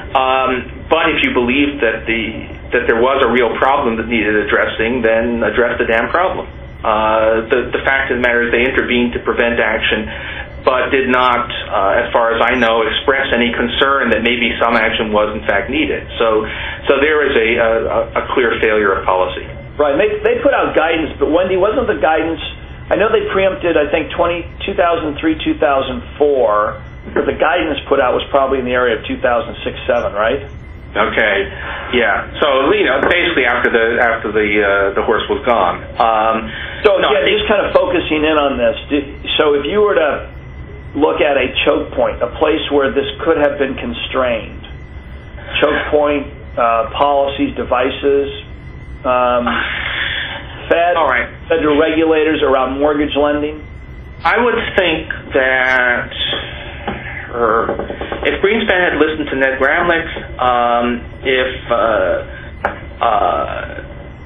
um, but if you believe that the that there was a real problem that needed addressing, then address the damn problem. Uh, the, the fact of the matter is they intervened to prevent action, but did not, uh, as far as I know, express any concern that maybe some action was in fact needed. So, so there is a, a, a clear failure of policy. Right. They they put out guidance, but Wendy, wasn't the guidance? I know they preempted, I think, two thousand three, two thousand four, but the guidance put out was probably in the area of two thousand six, seven, right? Okay, yeah. So you know, basically after the after the uh, the horse was gone. Um, so no, yeah, think, just kind of focusing in on this. Did, so if you were to look at a choke point, a place where this could have been constrained, choke point, uh, policies, devices, um, Fed, all right. federal regulators around mortgage lending. I would think that. Or if Greenspan had listened to Ned Gramlich, um, if uh, uh,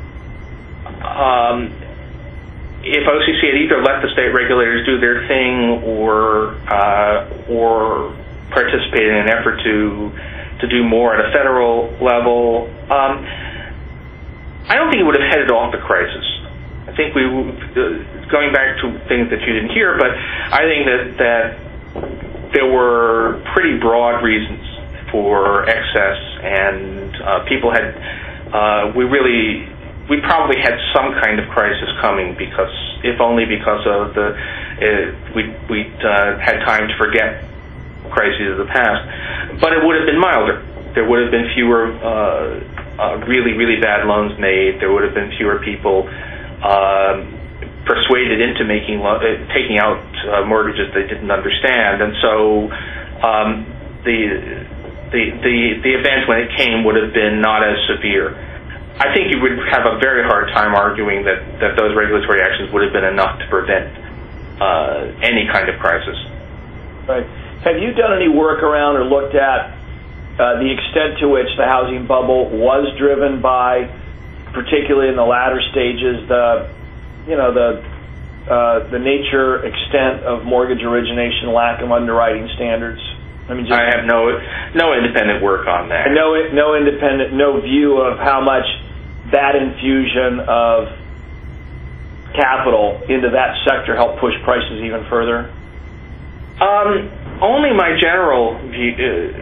um, if O C C had either let the state regulators do their thing or uh, or participated in an effort to to do more at a federal level, um, I don't think it would have headed off the crisis. I think we, uh, going back to things that you didn't hear, but I think that that there were pretty broad reasons for excess, and uh, people had uh, we really we probably had some kind of crisis coming, because if only because of the uh, we we uh, had time to forget crises of the past, but it would have been milder. There would have been fewer uh, uh, really really bad loans made. There would have been fewer people uh, persuaded into making lo- uh, taking out uh, mortgages they didn't understand, and so um, the the the the event when it came would have been not as severe. I think you would have a very hard time arguing that, that those regulatory actions would have been enough to prevent uh, any kind of crisis. Right. Have you done any work around or looked at uh, the extent to which the housing bubble was driven by, particularly in the latter stages, the you know the uh, the nature, extent of mortgage origination, lack of underwriting standards? I mean, just, I have no no independent work on that. No, no independent, no view of how much that infusion of capital into that sector helped push prices even further. Um, only my general view,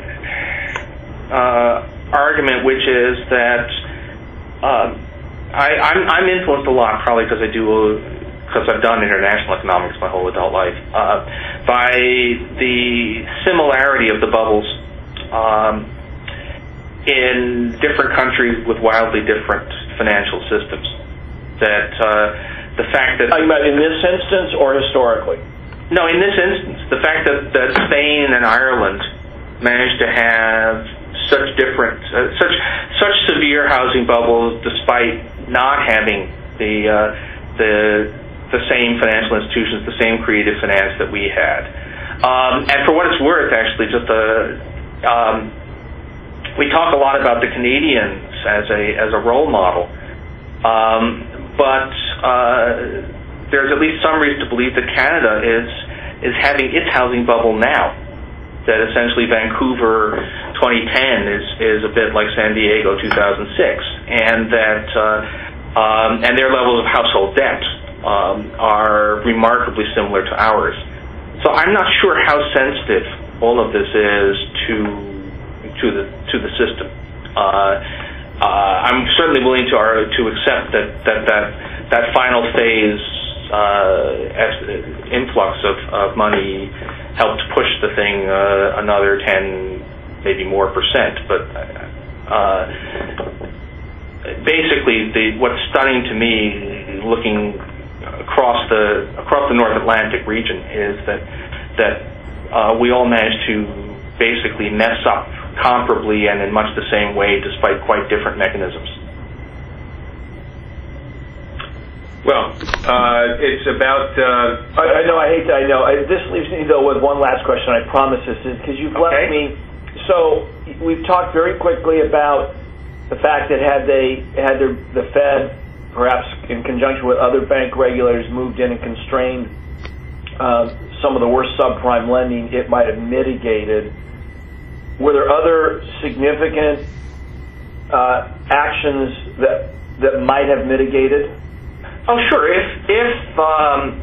uh, argument, which is that um, I, I'm, I'm influenced a lot, probably because I do, because I've done international economics my whole adult life, uh, by the similarity of the bubbles um, in different countries with wildly different financial systems. That uh, the fact that... Are you about in this instance or historically? No, in this instance, the fact that, that Spain and Ireland managed to have such different, uh, such such severe housing bubbles, despite not having the uh, the the same financial institutions, the same creative finance that we had. Um, and for what it's worth, actually, just a um, we talk a lot about the Canadians as a as a role model, um, but. Uh, There's at least some reason to believe that Canada is is having its housing bubble now. That essentially Vancouver twenty ten is is a bit like San Diego two thousand six, and that uh, um, and their levels of household debt um, are remarkably similar to ours. So I'm not sure how sensitive all of this is to to the to the system. Uh, uh, I'm certainly willing to uh, to accept that that that, that final phase. Uh, influx of, of money helped push the thing uh, another ten, maybe more percent. But uh, basically, the, what's stunning to me, looking across the across the North Atlantic region, is that that uh, we all managed to basically mess up comparably and in much the same way, despite quite different mechanisms. Well, uh, it's about... Uh, I, I know, I hate that, I know. I, this leaves me, though, with one last question. I promise this is because you've okay. left me... So, we've talked very quickly about the fact that had they, had their, the Fed, perhaps in conjunction with other bank regulators, moved in and constrained uh, some of the worst subprime lending, it might have mitigated. Were there other significant uh, actions that that might have mitigated? Oh, sure. If, if um,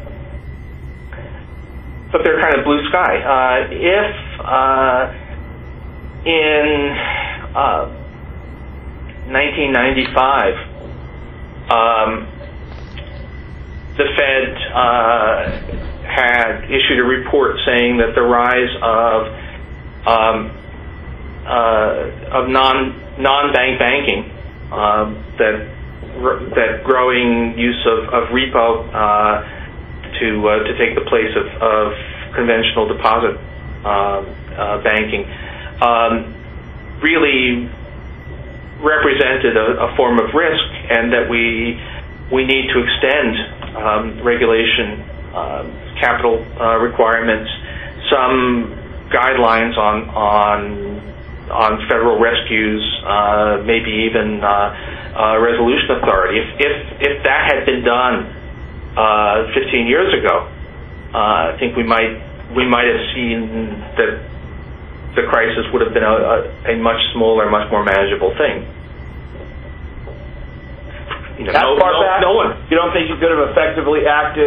but they're kind of blue sky. Uh, if uh, in uh, nineteen ninety-five, um, the Fed uh, had issued a report saying that the rise of um, uh, of non non-bank banking, uh, that that growing use of, of repo uh, to uh, to take the place of, of conventional deposit uh, uh, banking um, really represented a, a form of risk, and that we we need to extend um, regulation, uh, capital uh, requirements, some guidelines on on on federal rescues, uh, maybe even uh, uh, resolution authority. If, if if that had been done uh, fifteen years ago, uh, I think we might we might have seen that the crisis would have been a, a, a much smaller, much more manageable thing. You know, That no, far no, back, no one. You don't think you could have effectively acted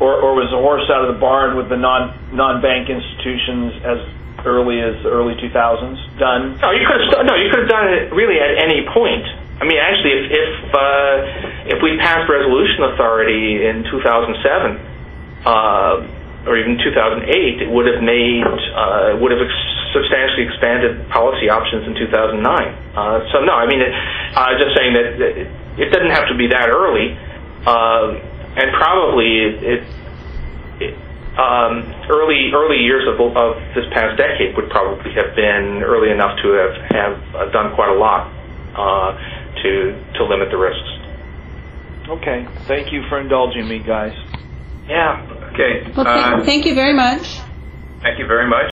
or, or was the horse out of the barn with the non non-bank institutions as early as the early two thousands done? No, you could have. No, you could have done it really at any point. I mean, actually, if if, uh, if we passed resolution authority in two thousand seven uh, or even two thousand eight, it would have made uh, would have ex- substantially expanded policy options in two thousand nine. Uh, so no, I mean, it, uh, just saying that it, it doesn't have to be that early, uh, and probably it. it, it Um, early early years of, of this past decade would probably have been early enough to have, have uh, done quite a lot uh, to to limit the risks. Okay, thank you for indulging me, guys. Yeah. Okay. Well, th- uh, thank you very much. Thank you very much.